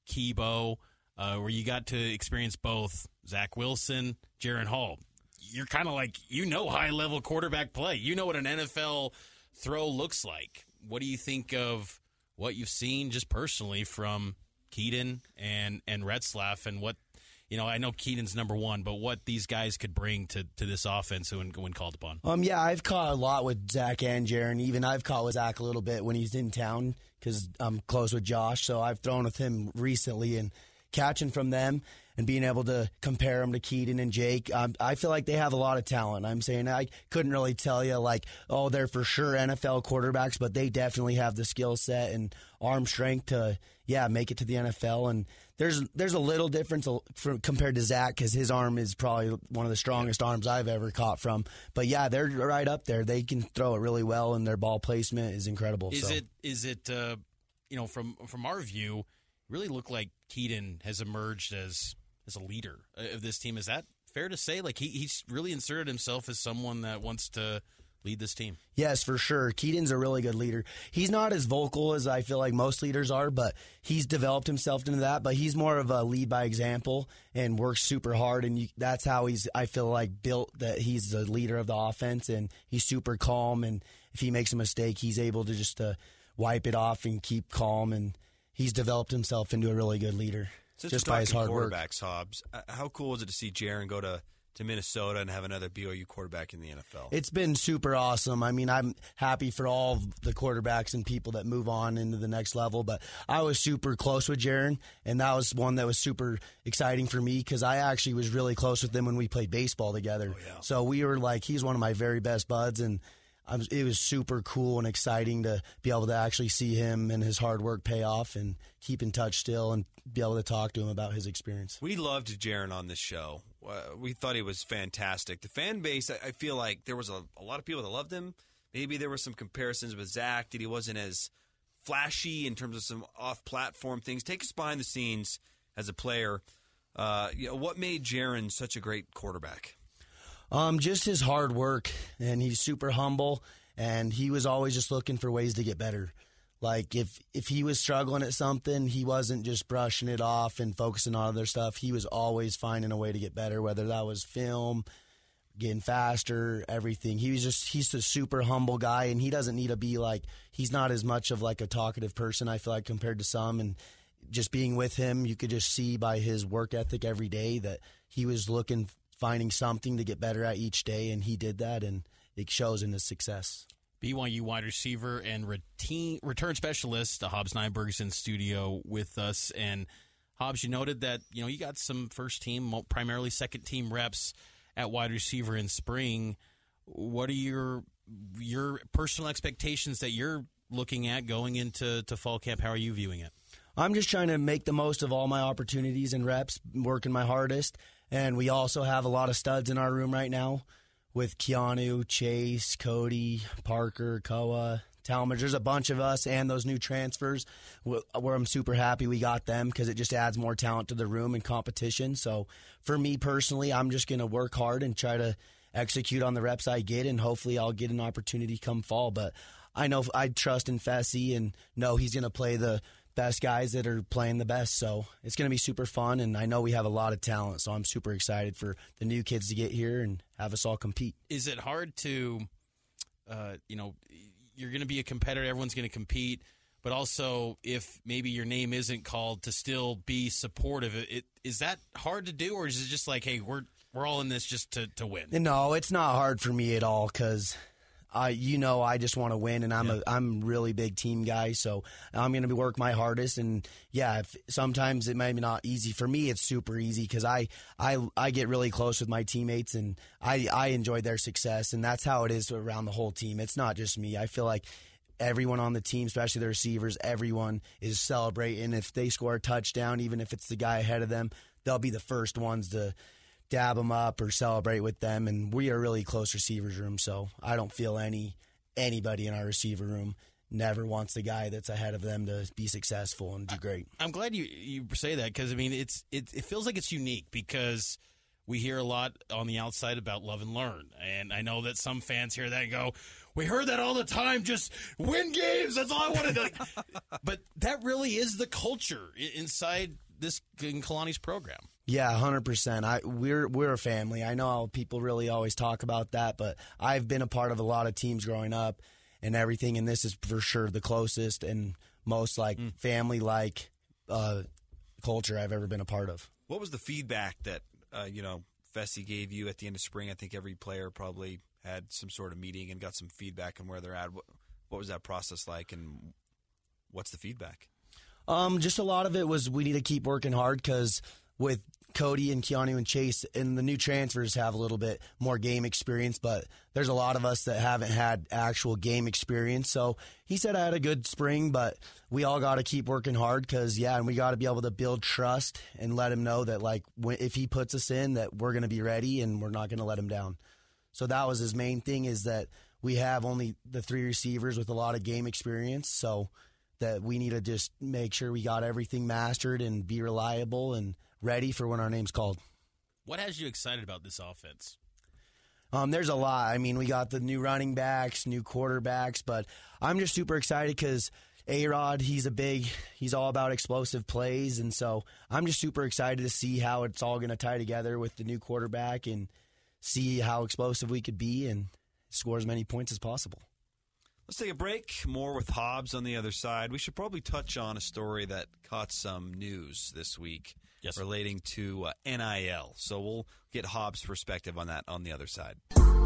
Kibo, uh, where you got to experience both Zach Wilson, Jaren Hall. You're kind of like, you know, high-level quarterback play. You know what an N F L throw looks like. What do you think of what you've seen just personally from Keaton and, and Retzlaff, and what, you know, I know Keaton's number one, but what these guys could bring to, to this offense when, when called upon? Um, yeah, I've caught a lot with Zach and Jaren. Even I've caught with Zach a little bit when he's in town because I'm close with Josh. So I've thrown with him recently, and catching from them and being able to compare them to Keaton and Jake, um, I feel like they have a lot of talent. I'm saying I couldn't really tell you, like, oh, they're for sure N F L quarterbacks, but they definitely have the skill set and arm strength to, yeah, make it to the N F L. And there's there's a little difference for, compared to Zach, because his arm is probably one of the strongest arms I've ever caught from. But, yeah, they're right up there. They can throw it really well, and their ball placement is incredible. Is so. it, is it uh, you know, from from our view, really look like Keaton has emerged as as a leader of this team. Is that fair to say? Like, he, he's really inserted himself as someone that wants to lead this team. Yes, for sure. Keaton's a really good leader. He's not as vocal as I feel like most leaders are, but he's developed himself into that. But he's more of a lead by example and works super hard, and you, that's how he's, I feel like, built that he's the leader of the offense, and he's super calm, and if he makes a mistake, he's able to just uh, wipe it off and keep calm, and he's developed himself into a really good leader. Since just we're by his hard talking work. quarterbacks, Hobbs, uh, how cool is it to see Jaren go to, to Minnesota and have another B O U quarterback in the N F L? It's been super awesome. I mean, I'm happy for all of the quarterbacks and people that move on into the next level, but I was super close with Jaren, and that was one that was super exciting for me because I actually was really close with him when we played baseball together. Oh, yeah. So we were like, he's one of my very best buds, and I was, it was super cool and exciting to be able to actually see him and his hard work pay off and keep in touch still and be able to talk to him about his experience. We loved Jaren on this show. Uh, we thought he was fantastic. The fan base, I, I feel like there was a, a lot of people that loved him. Maybe there were some comparisons with Zach that he wasn't as flashy in terms of some off-platform things. Take us behind the scenes as a player. Uh, you know, what made Jaren such a great quarterback? Um, just his hard work, and he's super humble, and he was always just looking for ways to get better. Like, if, if he was struggling at something, he wasn't just brushing it off and focusing on other stuff. He was always finding a way to get better, whether that was film, getting faster, everything. He was just, he's a super humble guy, and he doesn't need to be like, he's not as much of like a talkative person, I feel like, compared to some, and just being with him, you could just see by his work ethic every day that he was looking finding something to get better at each day, and he did that, and it shows in his success. B Y U wide receiver and reteen, return specialist Hobbs Nyberg's in studio with us. And Hobbs, you noted that you know you got some first team, primarily second team reps at wide receiver in spring. What are your your personal expectations that you're looking at going into to fall camp? How are you viewing it? I'm just trying to make the most of all my opportunities and reps, working my hardest. And we also have a lot of studs in our room right now with Keanu, Chase, Cody, Parker, Koa, Talmadge. There's a bunch of us and those new transfers where I'm super happy we got them because it just adds more talent to the room and competition. So for me personally, I'm just going to work hard and try to execute on the reps I get, and hopefully I'll get an opportunity come fall. But I know I trust in Fessy and know he's going to play the best guys that are playing the best, so it's going to be super fun, and I know we have a lot of talent, so I'm super excited for the new kids to get here and have us all compete. Is it hard to, uh, you know, you're going to be a competitor, everyone's going to compete, but also if maybe your name isn't called, to still be supportive? It, is that hard to do, or is it just like, hey, we're we're all in this just to, to win? No, it's not hard for me at all because I, you know, I just want to win, and I'm Yeah. a I'm a really big team guy, so I'm going to work my hardest. And yeah, if, sometimes it may be not easy for me. It's super easy because I, I I get really close with my teammates, and I I enjoy their success, and that's how it is around the whole team. It's not just me. I feel like everyone on the team, especially the receivers, everyone is celebrating. If they score a touchdown, even if it's the guy ahead of them, they'll be the first ones to dab them up or celebrate with them. And we are a really close receivers room, so I don't feel any anybody in our receiver room never wants the guy that's ahead of them to be successful and do great. I'm glad you you say that because I mean it's it it feels like it's unique because we hear a lot on the outside about love and learn, and I know that some fans hear that and go, "We heard that all the time. Just win games. That's all I wanted to." But that really is the culture inside this in Kalani's program. Yeah, one hundred percent. I we're we're a family. I know how people really always talk about that, but I've been a part of a lot of teams growing up and everything, and this is for sure the closest and most like mm. family-like uh, culture I've ever been a part of. What was the feedback that uh, you know Fessy gave you at the end of spring? I think every player probably had some sort of meeting and got some feedback on where they're at. What, what was that process like, and what's the feedback? Um, just a lot of it was we need to keep working hard because with Cody and Keanu and Chase and the new transfers have a little bit more game experience, but there's a lot of us that haven't had actual game experience. So he said I had a good spring, but we all got to keep working hard because, yeah, and we got to be able to build trust and let him know that, like, if he puts us in, that we're going to be ready and we're not going to let him down. So that was his main thing, is that we have only the three receivers with a lot of game experience, so that we need to just make sure we got everything mastered and be reliable and ready for when our name's called. What has you excited about this offense? Um, there's a lot. I mean, we got the new running backs, new quarterbacks, but I'm just super excited because A-Rod, he's a big, he's all about explosive plays, and so I'm just super excited to see how it's all going to tie together with the new quarterback and see how explosive we could be and score as many points as possible. Let's take a break. More with Hobbs on the other side. We should probably touch on a story that caught some news this week yes. relating to uh, N I L. So we'll get Hobbs' perspective on that on the other side.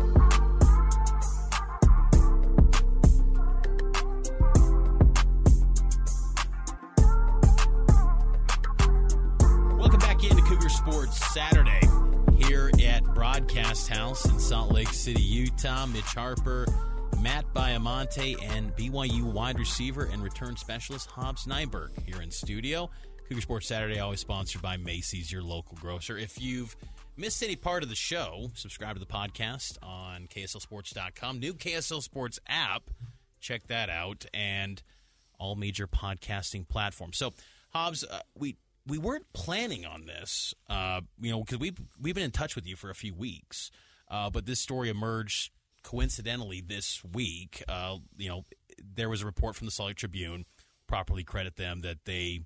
Welcome back into Cougar Sports Saturday here at Broadcast House in Salt Lake City, Utah. Mitch Harper, Matt Baiamonte, and B Y U wide receiver and return specialist Hobbs Nyberg here in studio. Cougar Sports Saturday always sponsored by Macy's, your local grocer. If you've missed any part of the show, subscribe to the podcast on K S L sports dot com. New K S L Sports app, check that out, and all major podcasting platforms. So, Hobbs, uh, we we weren't planning on this, uh, you know, because we've, we've been in touch with you for a few weeks, uh, but this story emerged coincidentally this week. Uh, you know, there was a report from the Salt Lake Tribune, properly credit them, that they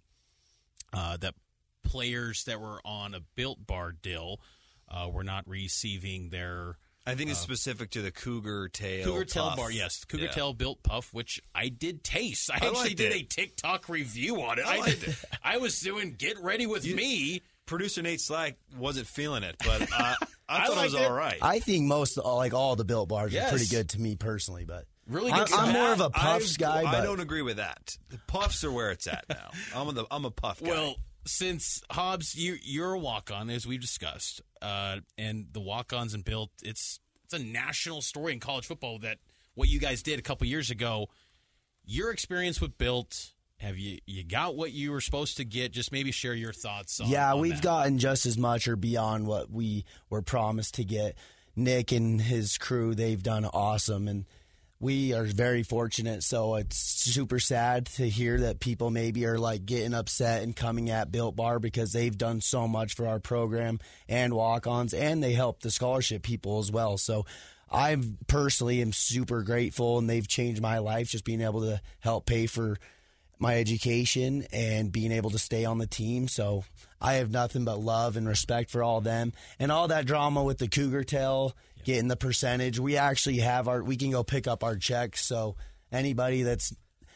uh, that players that were on a Built Bar deal uh, were not receiving their. I think it's uh, specific to the Cougar Tail. Cougar Puff. Tail Bar, yes, Cougar yeah. Tail Built Puff, which I did taste. I, I actually liked did it. a TikTok review on it. I I, liked did, it. I was doing Get Ready With You- Me. Producer Nate Slack wasn't feeling it, but uh, I I thought it was liked it. all right. I think most, like all the Built Bars Yes. are pretty good to me personally, but Really I'm, good I'm stuff. more of a Puffs I've- guy. I But don't agree with that. The Puffs are where it's at now. I'm, the, I'm a Puff guy. Well, since Hobbs, you, you're a walk-on, as we've discussed, uh, and the walk-ons and Built, it's it's a national story in college football that what you guys did a couple years ago. Your experience with Built, have you you got what you were supposed to get? Just maybe share your thoughts on yeah, on we've that. gotten just as much or beyond what we were promised to get. Nick and his crew, they've done awesome, and we are very fortunate. So it's super sad to hear that people maybe are like getting upset and coming at Built Bar because they've done so much for our program and walk-ons, and they help the scholarship people as well. So I personally am super grateful, and they've changed my life just being able to help pay for my education and being able to stay on the team. So I have nothing but love and respect for all of them. And all that drama with the Cougar Tail, getting the percentage, we actually have our, we can go pick up our checks. So anybody that's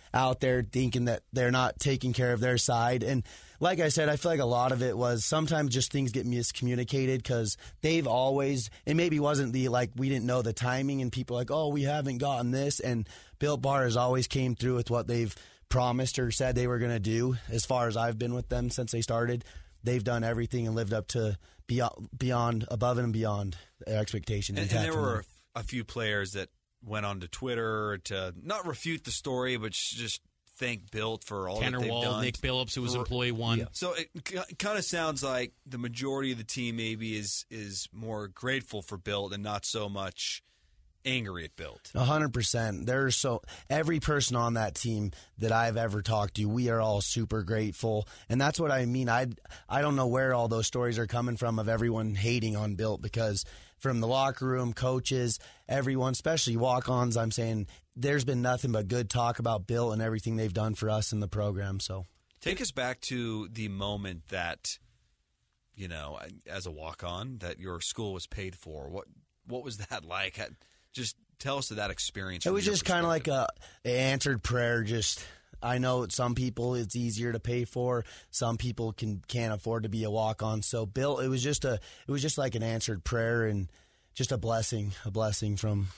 out there thinking that they're not taking care of their side. And like I said, I feel like a lot of it was sometimes just things get miscommunicated because they've always, it maybe wasn't the, like, we didn't know the timing and people like, oh, we haven't gotten this. And Built Bar has always came through with what they've promised or said they were going to do. As far as I've been with them since they started, they've done everything and lived up to beyond, beyond above and beyond their expectations. And, and there were a few players that went onto Twitter to not refute the story, but just thank Built for all Tanner that they've Wall, done. Nick Billups, who was employee one. Yeah. So it c- kind of sounds like the majority of the team maybe is is more grateful for Built and not so much angry at Built. A hundred percent. There's so every person on that team that I've ever talked to, we are all super grateful, and that's what I mean. I I don't know where all those stories are coming from of everyone hating on Built, because from the locker room, coaches, everyone, especially walk-ons, I'm saying there's been nothing but good talk about Built and everything they've done for us in the program. So take us back to the moment that, you know, as a walk-on, that your school was paid for. What what was that like? Just tell us of that experience. It was just kind of like a, a answered prayer. Just, I know some people it's easier to pay for. Some people can can't afford to be a walk on. So Bill, it was just a it was just like an answered prayer and just a blessing, a blessing from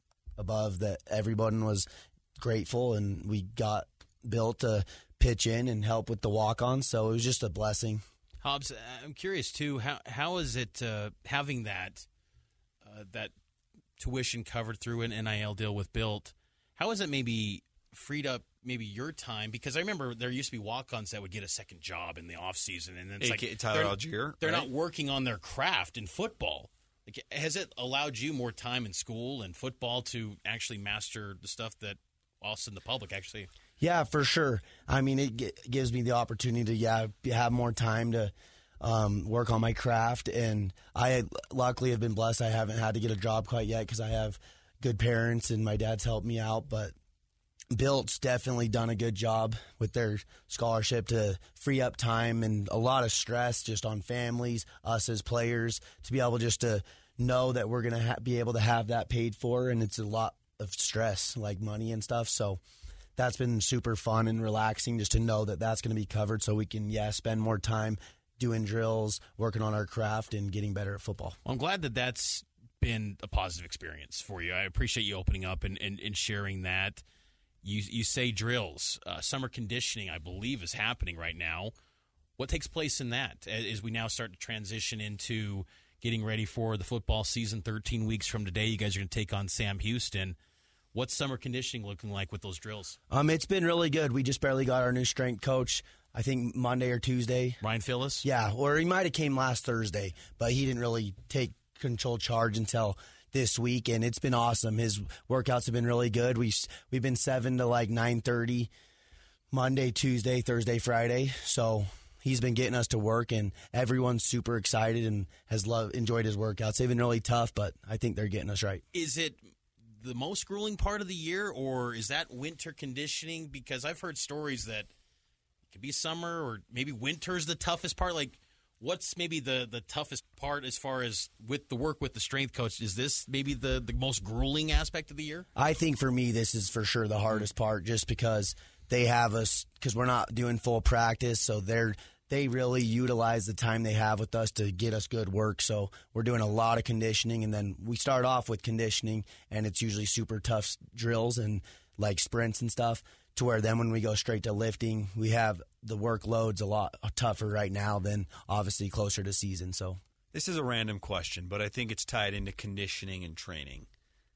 above that everyone was grateful, and we got Bill to pitch in and help with the walk on. So it was just a blessing. Hobbs, I'm curious too. How how is it uh, having that uh, that tuition covered through an N I L deal with Built? How has it maybe freed up maybe your time? Because I remember there used to be walk-ons that would get a second job in the off season, and it's A like K Tyler they're, Algier, they're right? not working on their craft in football. Like, has it allowed you more time in school and football to actually master the stuff that us in the public actually? Yeah, for sure. I mean, it g- gives me the opportunity to yeah have more time to Um, work on my craft, and I luckily have been blessed. I haven't had to get a job quite yet because I have good parents and my dad's helped me out, but Built's definitely done a good job with their scholarship to free up time and a lot of stress just on families, us as players, to be able just to know that we're going to ha- be able to have that paid for, and it's a lot of stress, like money and stuff, so that's been super fun and relaxing just to know that that's going to be covered so we can, yeah, spend more time doing drills, working on our craft, and getting better at football. Well, I'm glad that that's been a positive experience for you. I appreciate you opening up and, and, and sharing that. You you say drills. Uh, summer conditioning, I believe, is happening right now. What takes place in that as we now start to transition into getting ready for the football season? thirteen weeks from today, you guys are going to take on Sam Houston. What's summer conditioning looking like with those drills? Um, it's been really good. We just barely got our new strength coach, I think Monday or Tuesday. Ryan Phillips? Yeah, or he might have came last Thursday, but he didn't really take control charge until this week, and it's been awesome. His workouts have been really good. We we've been seven to like nine thirty Monday, Tuesday, Thursday, Friday. So he's been getting us to work, and everyone's super excited and has loved enjoyed his workouts. They've been really tough, but I think they're getting us right. Is it the most grueling part of the year, or is that winter conditioning? Because I've heard stories that it could be summer or maybe winter's the toughest part. Like, what's maybe the, the toughest part as far as with the work with the strength coach? Is this maybe the, the most grueling aspect of the year? I think for me, this is for sure the hardest part, just because they have us, because we're not doing full practice, so they're they really utilize the time they have with us to get us good work. So we're doing a lot of conditioning, and then we start off with conditioning, and it's usually super tough drills and like sprints and stuff, to where then when we go straight to lifting, we have the workload's a lot tougher right now than obviously closer to season. So this is a random question, but I think it's tied into conditioning and training.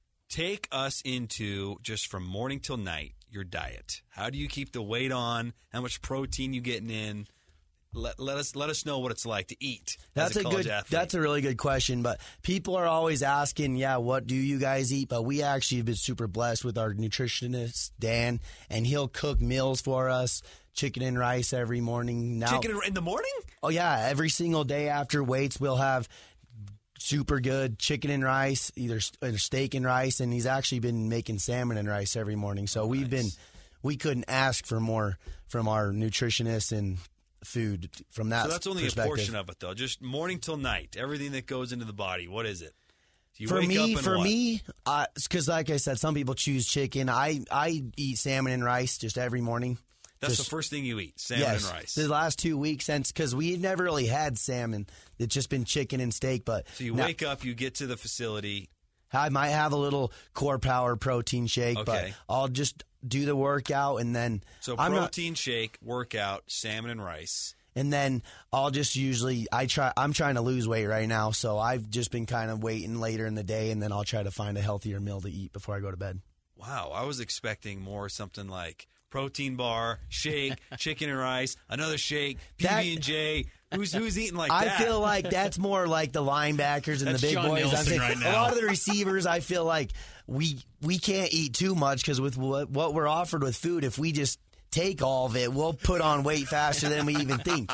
Take us into, just from morning till night, your diet. How do you keep the weight on? How much protein you getting in? Let, let us let us know what it's like to eat. That's as a, a good. athlete. That's a really good question. But people are always asking, yeah, what do you guys eat? But we actually have been super blessed with our nutritionist Dan, and he'll cook meals for us, chicken and rice every morning. Now, chicken in the morning? Oh yeah, every single day after weights, we'll have super good chicken and rice, either steak and rice, and he's actually been making salmon and rice every morning. So oh, we've nice. been, we couldn't ask for more from our nutritionist and food from that. So that's only a perspective. portion of it, though. Just morning till night, everything that goes into the body. What is it? You for wake me, up and for what? me, because like I said, some people choose chicken. I, I eat salmon and rice just every morning. That's Just- the first thing you eat, salmon yes, and rice. The last two weeks, since because we've never really had salmon, it's just been chicken and steak. But So you now- wake up, you get to the facility. I might have a little Core Power protein shake, but Okay. I'll just do the workout and then So I'm not, protein shake, workout, salmon and rice. and then I'll just usually I try. I'm trying to lose weight right now, so I've just been kind of waiting later in the day, and then I'll try to find a healthier meal to eat before I go to bed. Wow, I was expecting more something like protein bar, shake, chicken and rice, another shake, P B and J. Who's who's eating like I that? feel like that's more like the linebackers and That's the big John boys. I'm Nelson saying right a now. lot of the receivers, I feel like we we can't eat too much because with what, what we're offered with food, if we just take all of it, we'll put on weight faster than we even think.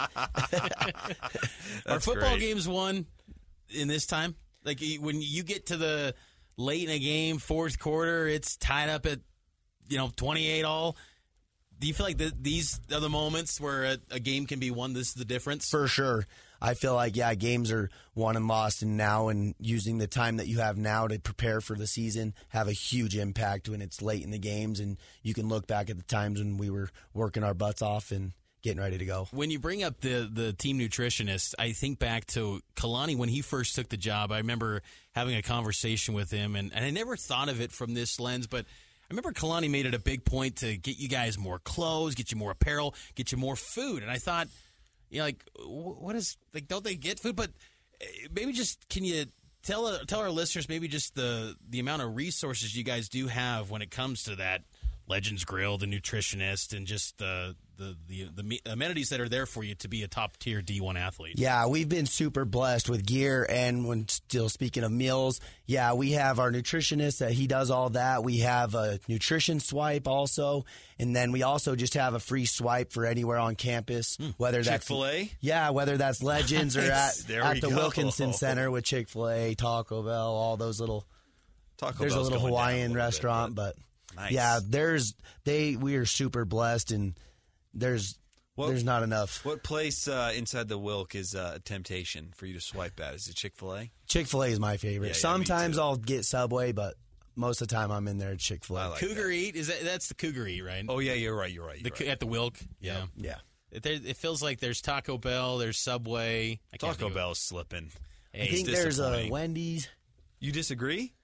Are football great. games won in this time? Like y- when you get to the late in a game, fourth quarter, it's tied up at you know twenty-eight all. Do you feel like th- these are the moments where a, a game can be won? This is the difference. For sure. I feel like, yeah, games are won and lost, and now and using the time that you have now to prepare for the season have a huge impact when it's late in the games, and you can look back at the times when we were working our butts off and getting ready to go. When you bring up the the team nutritionist, I think back to Kalani when he first took the job. I remember having a conversation with him, and, and I never thought of it from this lens, but I remember Kalani made it a big point to get you guys more clothes, get you more apparel, get you more food. And I thought, you know, like, wh- what is, like, don't they get food? But uh, maybe just, can you tell uh, tell our listeners maybe just the, the amount of resources you guys do have when it comes to that Legends Grill, the nutritionist, and just the the, the, the me- amenities that are there for you to be a top-tier D one athlete? Yeah, we've been super blessed with gear, and when still speaking of meals, yeah, we have our nutritionist that he does all that. We have a nutrition swipe also, and then we also just have a free swipe for anywhere on campus, whether that's Chick-fil-A? yeah, whether that's Legends or at, Nice. There at we the go. Wilkinson Center with Chick-fil-A, Taco Bell, all those little. Taco There's a Bell's little going down a Hawaiian little bit, restaurant, but, Nice. yeah, there's they we are super blessed, and there's What- there's not enough. What place uh, inside the Wilk is uh, a temptation for you to swipe at? Is it Chick-fil-A? Chick-fil-A is my favorite. Yeah, yeah, me Sometimes too. I'll get Subway, but most of the time I'm in there at Chick-fil-A. I like Cougar Eat, is that, that's the Cougar Eat, right? Oh, yeah, you're right, you're right. the, You're right. At the Wilk? Yeah. Yeah. It, there, it feels like there's Taco Bell, there's Subway. I can't Taco think of- Bell's slipping. Hey, I think it's there's a disappointing. Wendy's. You disagree?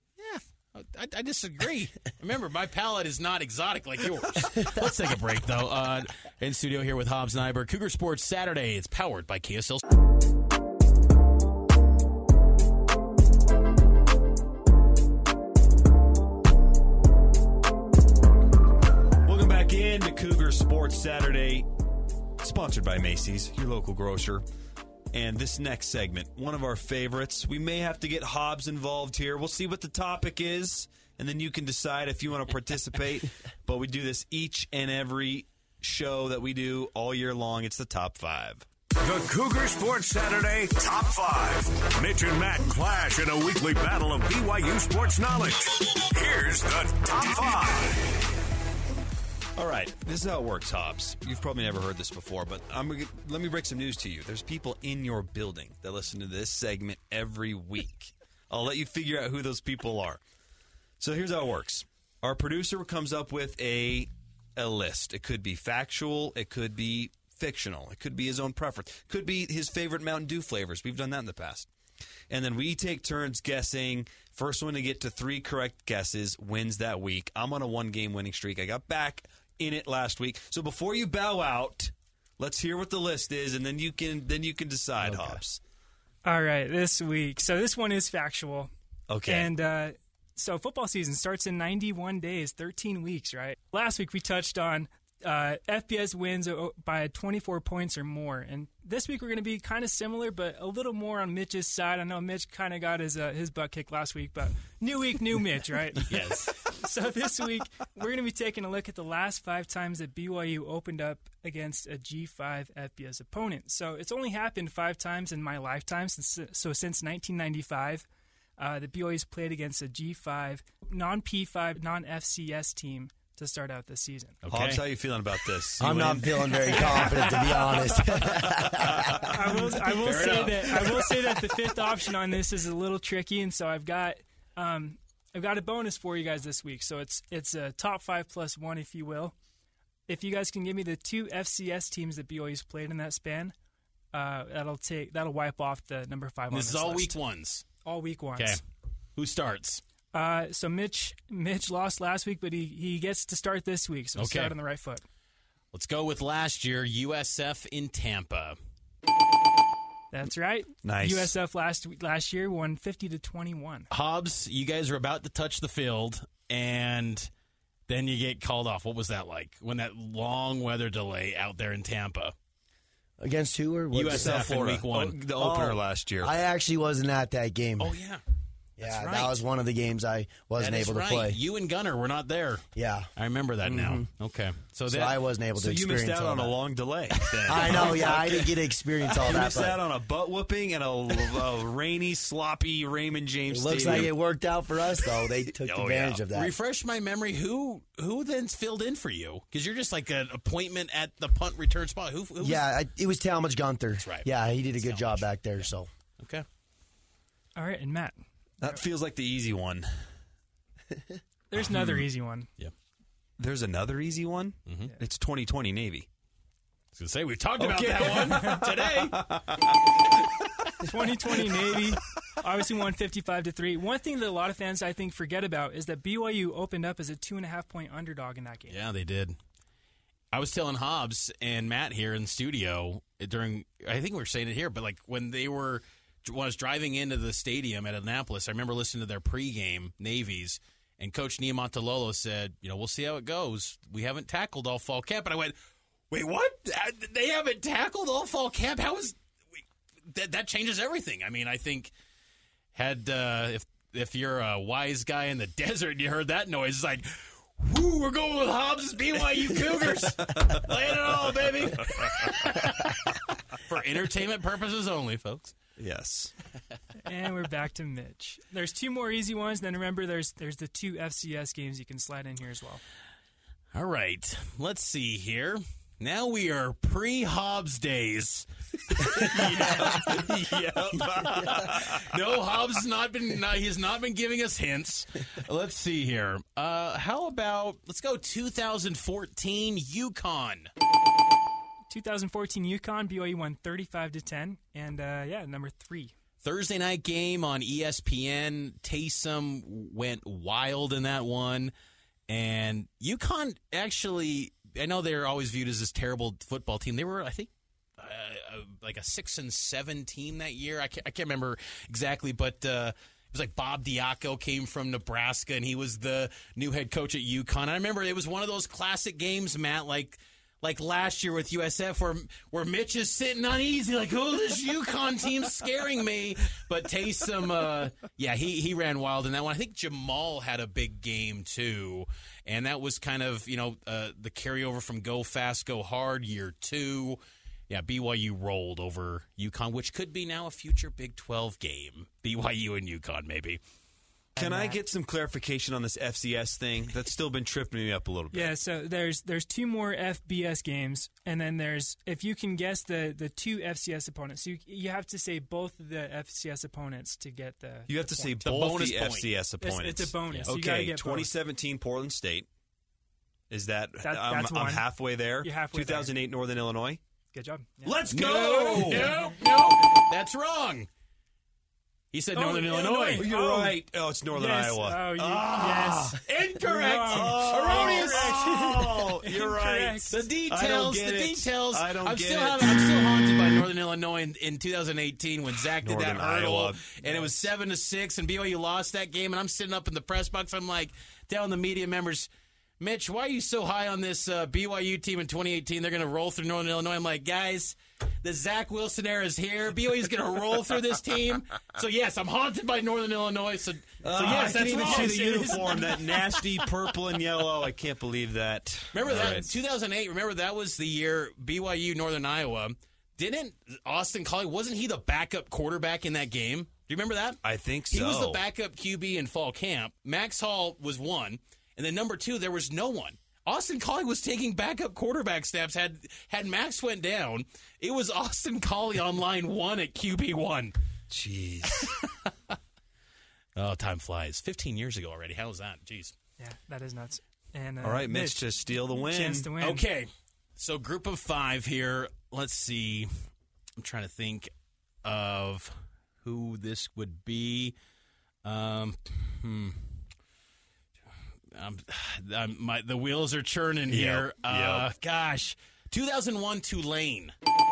I, I disagree. Remember, my palate is not exotic like yours. Let's take a break, though. Uh, in studio here with Hobbs Nyberg. Cougar Sports Saturday. It's powered by K S L. Welcome back in to Cougar Sports Saturday, sponsored by Macy's, your local grocer. And this next segment, one of our favorites. We may have to get Hobbs involved here. We'll see what the topic is, and then you can decide if you want to participate. But we do this each and every show that we do all year long. It's the top five. The Cougar Sports Saturday Top five. Mitch and Matt clash in a weekly battle of B Y U sports knowledge. Here's the Top five. All right, this is how it works, Hobbs. You've probably never heard this before, but I'm gonna, let me break some news to you. There's people in your building that listen to this segment every week. I'll let you figure out who those people are. So here's how it works. Our producer comes up with a a list. It could be factual. It could be fictional. It could be his own preference. It could be his favorite Mountain Dew flavors. We've done that in the past. And then we take turns guessing. First one to get to three correct guesses wins that week. I'm on a one-game winning streak. I got back in it last week. So before you bow out, let's hear what the list is, and then you can then you can decide, Okay. Hobbs. All right, this week. So this one is factual. Okay. And uh, so football season starts in ninety-one days, thirteen weeks, right? Last week we touched on uh, F B S wins o- by twenty-four points or more. And this week we're going to be kind of similar, but a little more on Mitch's side. I know Mitch kind of got his uh, his butt kicked last week, but new week, new Mitch, right? Yes. So this week we're going to be taking a look at the last five times that B Y U opened up against a G five F B S opponent. So it's only happened five times in my lifetime. Since, so since nineteen ninety-five, uh, the B Y U's played against a G five, non-P five, non-F C S team to start out this season. Okay. Hobbs, how you feeling about this? You I'm not in? feeling very confident, to be honest. I will, I will say that I will say that the fifth option on this is a little tricky, and so I've got um, I've got a bonus for you guys this week. So it's it's a top five plus one, if you will. If you guys can give me the two F C S teams that B Y U's played in that span, uh, that'll take that'll wipe off the number five on this. This is all list. week ones. All week ones. Okay. Who starts? Uh, so Mitch Mitch lost last week, but he, he gets to start this week, so Okay. start on the right foot. Let's go with last year, U S F in Tampa. That's right. Nice. U S F last last year won fifty to twenty-one. Hobbs, you guys are about to touch the field, and then you get called off. What was that like when that long weather delay out there in Tampa? Against who or what? U S F in week one. Oh, the opener Oh, last year. I actually wasn't at that game. Oh, yeah. yeah, that's that right. was one of the games I wasn't That is able to right. play. You and Gunner were not there. Yeah. I remember that now. Okay. So, So that, I wasn't able to so you experience missed out all on that. a long delay. Then. I know, yeah, I didn't get to experience all You that. missed but out on a butt whooping and a, a rainy, sloppy Raymond James it looks Stadium. like it worked out for us, though. They took Oh, advantage yeah. of that. refresh my memory. Who who then filled in for you? Because you're just like an appointment at the punt return spot. Who? who was- Yeah, I, it was Talmadge Gunther. That's right. Yeah, he did a good job Talmadge. back there. So Okay. All right, and Matt, That feels like the easy one. there's another easy one. Yeah. There's another easy one. Mm-hmm. It's twenty twenty Navy. I was going to say, we talked Okay. about that one today. twenty twenty Navy obviously won fifty-five to three. One thing that a lot of fans, I think, forget about is that B Y U opened up as a two and a half point underdog in that game. Yeah, they did. I was telling Hobbs and Matt here in the studio during, I think we were saying it here, but like when they were, when I was driving into the stadium at Annapolis, I remember listening to their pregame, Navy's, and Coach Niamontalolo said, you know, we'll see how it goes. We haven't tackled all fall camp. And I went, wait, what? They haven't tackled all fall camp? How is, that, that changes everything. I mean, I think had, uh, if, if you're a wise guy in the desert and you heard that noise, it's like, whoo, we're going with Hobbs' B Y U Cougars. Lay it all, baby. For entertainment purposes only, folks. Yes. And we're back to Mitch. There's two more easy ones. Then remember, there's there's the two F C S games you can slide in here as well. All right. Let's see here. Now we are pre-Hobbs days. Yep. No, Hobbs has not been. No, he's not been giving us hints. Let's see here. Uh, how about let's go two thousand fourteen UConn. twenty fourteen UConn, B Y U won thirty-five to ten, and uh, yeah, number three. Thursday night game on E S P N. Taysom went wild in that one, and UConn actually. I know they're always viewed as this terrible football team. They were, I think, uh, like a six and seven team that year. I can't, I can't remember exactly, but uh, it was like Bob Diaco came from Nebraska, and he was the new head coach at UConn. And I remember it was one of those classic games, Matt, like like last year with U S F, where where Mitch is sitting uneasy, like, oh, this UConn team's scaring me. But Taysom, uh, yeah, he he ran wild in that one. I think Jamal had a big game too. And that was kind of, you know, uh, the carryover from Go Fast, Go Hard, year two. Yeah, B Y U rolled over UConn, which could be now a future Big twelve game. B Y U and UConn, maybe. Can I get some clarification on this F C S thing? That's still been tripping me up a little bit. Yeah, so there's there's two more F B S games, and then there's, if you can guess the, the two F C S opponents, so you, you have to say both of the F C S opponents to get the You have to the say point. both bonus the point. F C S It's- opponents. it's a bonus. You Okay, gotta get both. twenty seventeen Portland State. Is that, That- I'm, that's I'm one. halfway there? You're halfway two thousand eight Northern Illinois. Good job. Yeah. Let's go! No, no, no. That's wrong. He said Oh, Northern Illinois. Illinois. You're Oh. right. Oh, it's Northern Yes. Iowa. Oh, you, Ah. yes. Incorrect. Wrong. Erroneous. Oh, you're right. Incorrect. The I don't details, get the it. details. I don't I'm get still it. having, I'm still haunted by Northern Illinois in, in two thousand eighteen when Zach did Northern that hurdle, Iowa. and it was seven to six, and B Y U lost that game. And I'm sitting up in the press box. I'm like telling the media members, Mitch, why are you so high on this uh, B Y U team in twenty eighteen? They're going to roll through Northern Illinois. I'm like, guys, the Zach Wilson era is here. B Y U's going to roll through this team. So, yes, I'm haunted by Northern Illinois. So, so Uh, yes, I can that's even wrong. see the uniform, that nasty purple and yellow. I can't believe that. Remember All that right. two thousand eight? Remember that was the year B Y U Northern Iowa. Didn't Austin Collie, wasn't he the backup quarterback in that game? Do you remember that? I think so. He was the backup Q B in fall camp. Max Hall was one, and then number two, there was no one. Austin Collie was taking backup quarterback snaps. Had had Max went down, it was Austin Collie on line one at Q B one. Jeez. Oh, time flies. Fifteen years ago already. How was that? Jeez. Yeah, that is nuts. And uh, All right, Mitch, to steal the win. Chance to win. Okay, so group of five here. Let's see. I'm trying to think of who this would be. Um, hmm. I'm, I'm, my the wheels are churning here. Yep, Uh, yep. Gosh, two thousand one Tulane.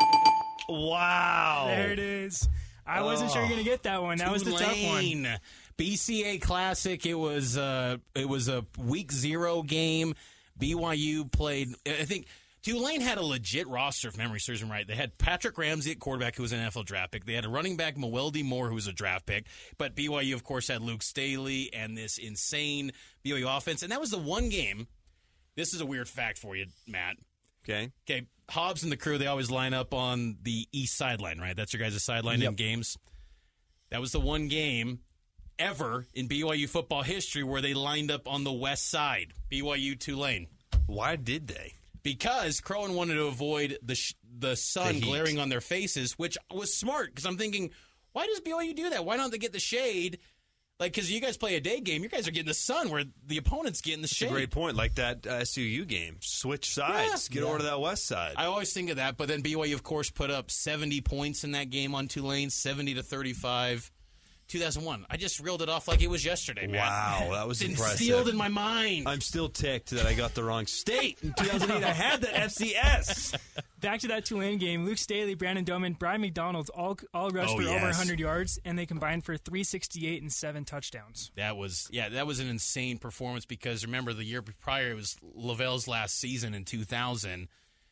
Wow. There it is. I wasn't sure you were going to get that one. That was the tough one. Tulane. B C A Classic. It was uh, it was a week zero game. B Y U played. I think Tulane had a legit roster, if memory serves me right. They had Patrick Ramsey at quarterback, who was an N F L draft pick. They had a running back, Mewelde Moore, who was a draft pick. But B Y U, of course, had Luke Staley and this insane B Y U offense. And that was the one game. This is a weird fact for you, Matt. Okay. Okay. Hobbs and the crew, they always line up on the east sideline, right? That's your guys' sideline Yep. in games. That was the one game ever in B Y U football history where they lined up on the west side, B Y U Tulane. Why did they? Because Crowan wanted to avoid the sh- the sun The heat. glaring on their faces, which was smart because I'm thinking, why does B Y U do that? Why don't they get the shade? Like, because you guys play a day game, you guys are getting the sun where the opponent's getting the It's shade. a great point. Like that uh, S U U game. Switch sides. Yeah. Get Yeah. over to that west side. I always think of that, but then B Y U, of course, put up seventy points in that game on Tulane, seventy to thirty-five. two thousand one. I just reeled it off like it was yesterday, man. Wow, that was it's impressive. instilled in my mind. I'm still ticked that I got the wrong state. In two thousand eight, I had that F C S. Back to that Tulane game, Luke Staley, Brandon Doman, Brian McDonald's all all rushed Oh, for over yes. one hundred yards, and they combined for three sixty-eight and seven touchdowns. That was yeah, that was an insane performance because remember the year prior it was Lavelle's last season in two thousand,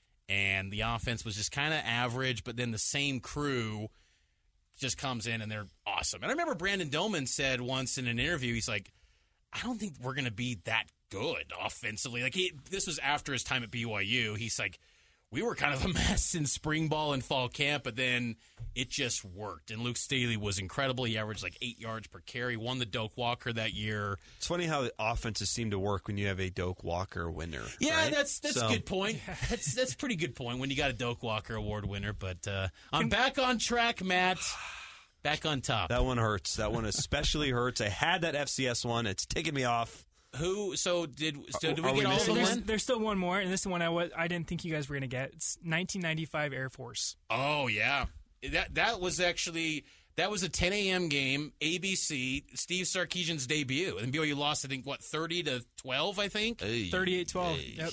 and the offense was just kind of average, but then the same crew just comes in and they're awesome. And I remember Brandon Doman said once in an interview, he's like, I don't think we're going to be that good offensively. Like he, this was after his time at B Y U. He's like, we were kind of a mess in spring ball and fall camp, but then it just worked. And Luke Staley was incredible. He averaged like eight yards per carry, won the Doak Walker that year. It's funny how the offenses seem to work when you have a Doak Walker winner. Yeah, right? that's that's So- a good point. That's that's a pretty good point when you got a Doak Walker Award winner. But uh, I'm back on track, Matt. Back on top. That one hurts. That one especially hurts. I had that F C S one. It's taking me off. Who? So did? So did we Are get we all of missing them? There's, in? there's still one more, and this is the one I was I didn't think you guys were going to get. It's nineteen ninety-five Air Force. Oh yeah, that that was actually that was a ten a.m. game. A B C. Steve Sarkisian's debut, and B Y U lost. I think what thirty to twelve. I think. thirty-eight twelve. Yep.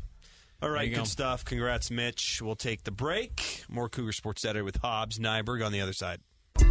All right, There you good go. stuff. Congrats, Mitch. We'll take the break. More Cougar Sports Saturday with Hobbs Nyberg on the other side.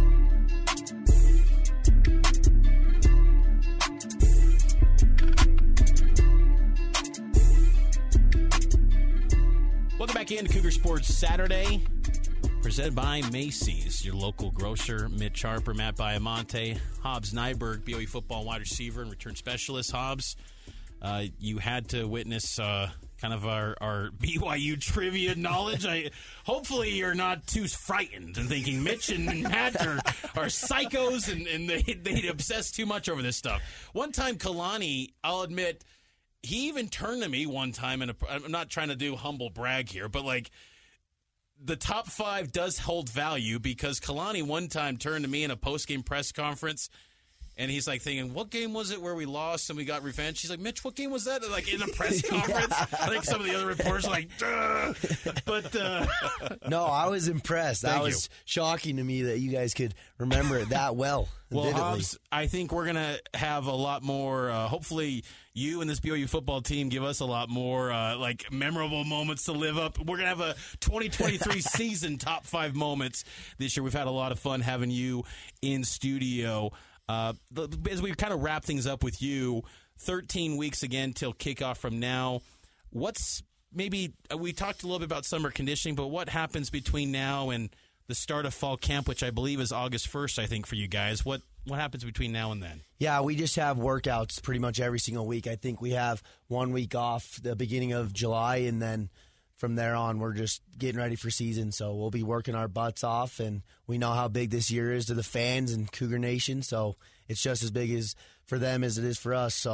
Welcome back into Cougar Sports Saturday, presented by Macy's, your local grocer. Mitch Harper, Matt Biamonte, Hobbs Nyberg, B O U football wide receiver and return specialist. Hobbs, uh, you had to witness uh, kind of our, our B Y U trivia knowledge. I, hopefully you're not too frightened and thinking Mitch and Matt are, are psychos and, and they, they obsess too much over this stuff. One time, Kalani, I'll admit, he even turned to me one time, and I'm not trying to do humble brag here, but like the top five does hold value because Kalani one time turned to me in a post-game press conference, and he's like thinking, what game was it where we lost and we got revenge? He's like, Mitch, what game was that? Like in a press conference. I think some of the other reporters are like, duh. But uh, No, I was impressed. That Thank was shocking to me that you guys could remember it that well. Well, vividly. Hobbs, I think we're going to have a lot more, uh, hopefully you and this B O U football team give us a lot more, uh, like, memorable moments to live up. We're going to have a twenty twenty-three season top five moments this year. We've had a lot of fun having you in studio. Uh, the, as we kind of wrap things up with you, thirteen weeks again till kickoff from now. What's maybe, uh, we talked a little bit about summer conditioning, but what happens between now and the start of fall camp, which I believe is August first, I think, for you guys? What what happens between now and then? Yeah, we just have workouts pretty much every single week. I think we have one week off the beginning of July, and then from there on, we're just getting ready for season. So we'll be working our butts off, and we know how big this year is to the fans and Cougar Nation. So it's just as big as for them as it is for us. So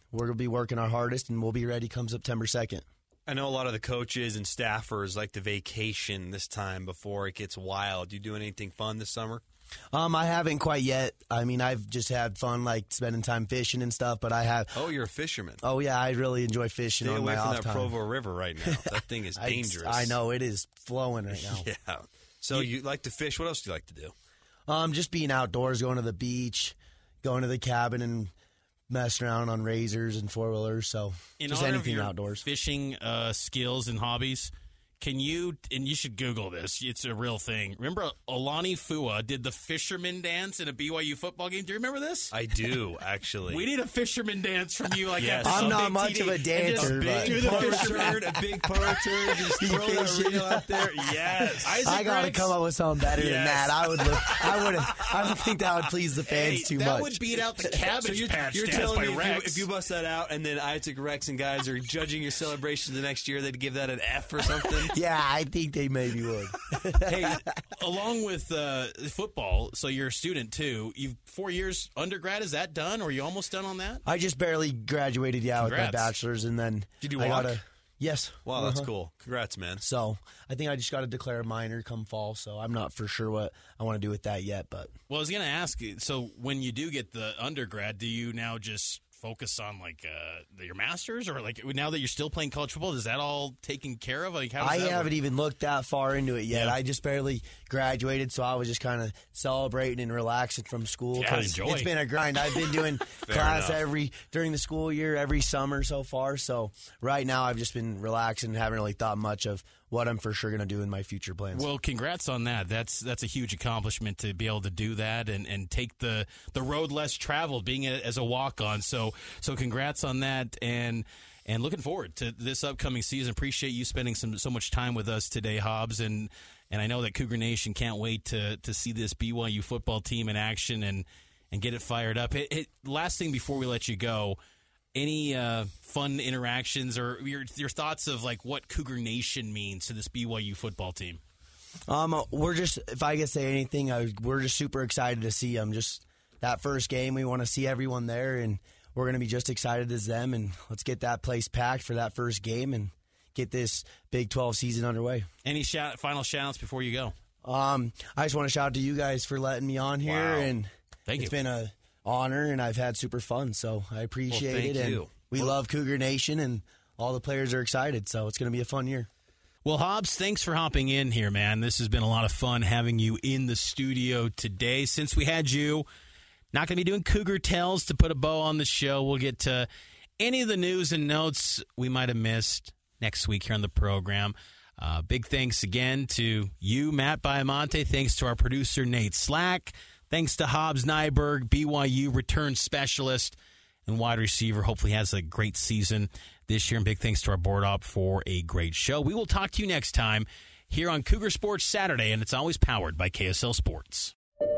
we're going to be working our hardest, and we'll be ready come September second. I know a lot of the coaches and staffers like to vacation this time before it gets wild. You doing anything fun this summer? Um, I haven't quite yet. I mean, I've just had fun, like, spending time fishing and stuff, but I have... Oh, you're a fisherman. Oh, yeah, I really enjoy fishing Stay on away my from off that time. Provo River right now. That thing is dangerous. I, I know, it is flowing right now. Yeah. So you, you like to fish. What else do you like to do? Um, just being outdoors, going to the beach, going to the cabin, and messing around on razors and four-wheelers, so In just honor anything of your outdoors. Fishing uh, skills and hobbies, can you, and you should Google this, it's a real thing. Remember Alani Fua did the fisherman dance in a B Y U football game? Do you remember this? I do, actually. We need a fisherman dance from you. Like Yes. that. I'm not Big much T D. of a And dancer, just but- do the Power fisherman. turd, a big power turd, just throw that reel out there. Yes. Isaac I got to Rex. come up with something better than Yes. that. I would look, I would I don't think that would please the fans Hey, too that much. would beat out the Cabbage So you're, Patch you're dance telling by me if you, Rex. if you bust that out and then Isaac Rex and guys are judging your celebration the next year, they'd give that an F or something? Yeah, I think they maybe would. Hey, along with uh, football, so you're a student too. You've four years undergrad. Is that done, or are you almost done on that? I just barely graduated, yeah, with Congrats. my bachelor's, and then Did you I walk? gotta, yes. Wow, that's Uh-huh. cool. Congrats, man. So I think I just got to declare a minor come fall. So I'm not for sure what I want to do with that yet, but Well, I was going to ask you. So when you do get the undergrad, do you now just focus on like uh, your masters, or like now that you're still playing college football, is that all taken care of? Like, how does I that haven't work? even looked that far into it yet. Yeah. I just barely graduated, so I was just kind of celebrating and relaxing from school. Yeah, 'cause enjoy. It's been a grind. I've been doing class enough. every during the school year, every summer so far. So right now, I've just been relaxing and haven't really thought much of what I'm for sure going to do in my future plans. Well, congrats on that. That's that's a huge accomplishment to be able to do that and, and take the, the road less traveled, being a, as a walk on. So so congrats on that, and and looking forward to this upcoming season. Appreciate you spending some so much time with us today, Hobbs, and and I know that Cougar Nation can't wait to to see this B Y U football team in action and and get it fired up. It, it, last thing before we let you go. Any uh, fun interactions or your your thoughts of like what Cougar Nation means to this B Y U football team? Um, we're just, if I could say anything, I, we're just super excited to see them. Just that first game, we want to see everyone there, and we're going to be just excited as them. And let's get that place packed for that first game and get this Big twelve season underway. Any shout, final shout-outs before you go? Um, I just want to shout out to you guys for letting me on here, Wow. and Thank it's you. been a honor, and I've had super fun, so I appreciate Well, thank it. And you. we Well- love Cougar Nation, and all the players are excited, so it's going to be a fun year. Well, Hobbs, thanks for hopping in here, man. This has been a lot of fun having you in the studio today. Since we had you, not going to be doing Cougar Tells to put a bow on the show. We'll get to any of the news and notes we might have missed next week here on the program. Uh, big thanks again to you, Matt Baiamonte. Thanks to our producer, Nate Slack. Thanks to Hobbs Nyberg, B Y U return specialist and wide receiver. Hopefully has a great season this year. And big thanks to our board op for a great show. We will talk to you next time here on Cougar Sports Saturday, and it's always powered by K S L Sports.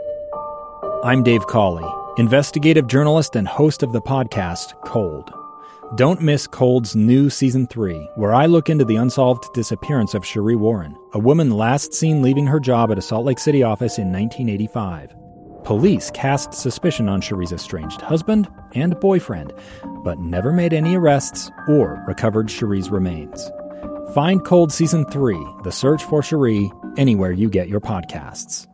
I'm Dave Cawley, investigative journalist and host of the podcast Cold. Don't miss Cold's new Season three, where I look into the unsolved disappearance of Cherie Warren, a woman last seen leaving her job at a Salt Lake City office in nineteen eighty-five. Police cast suspicion on Cherie's estranged husband and boyfriend, but never made any arrests or recovered Cherie's remains. Find Cold Season three, The Search for Cherie, anywhere you get your podcasts.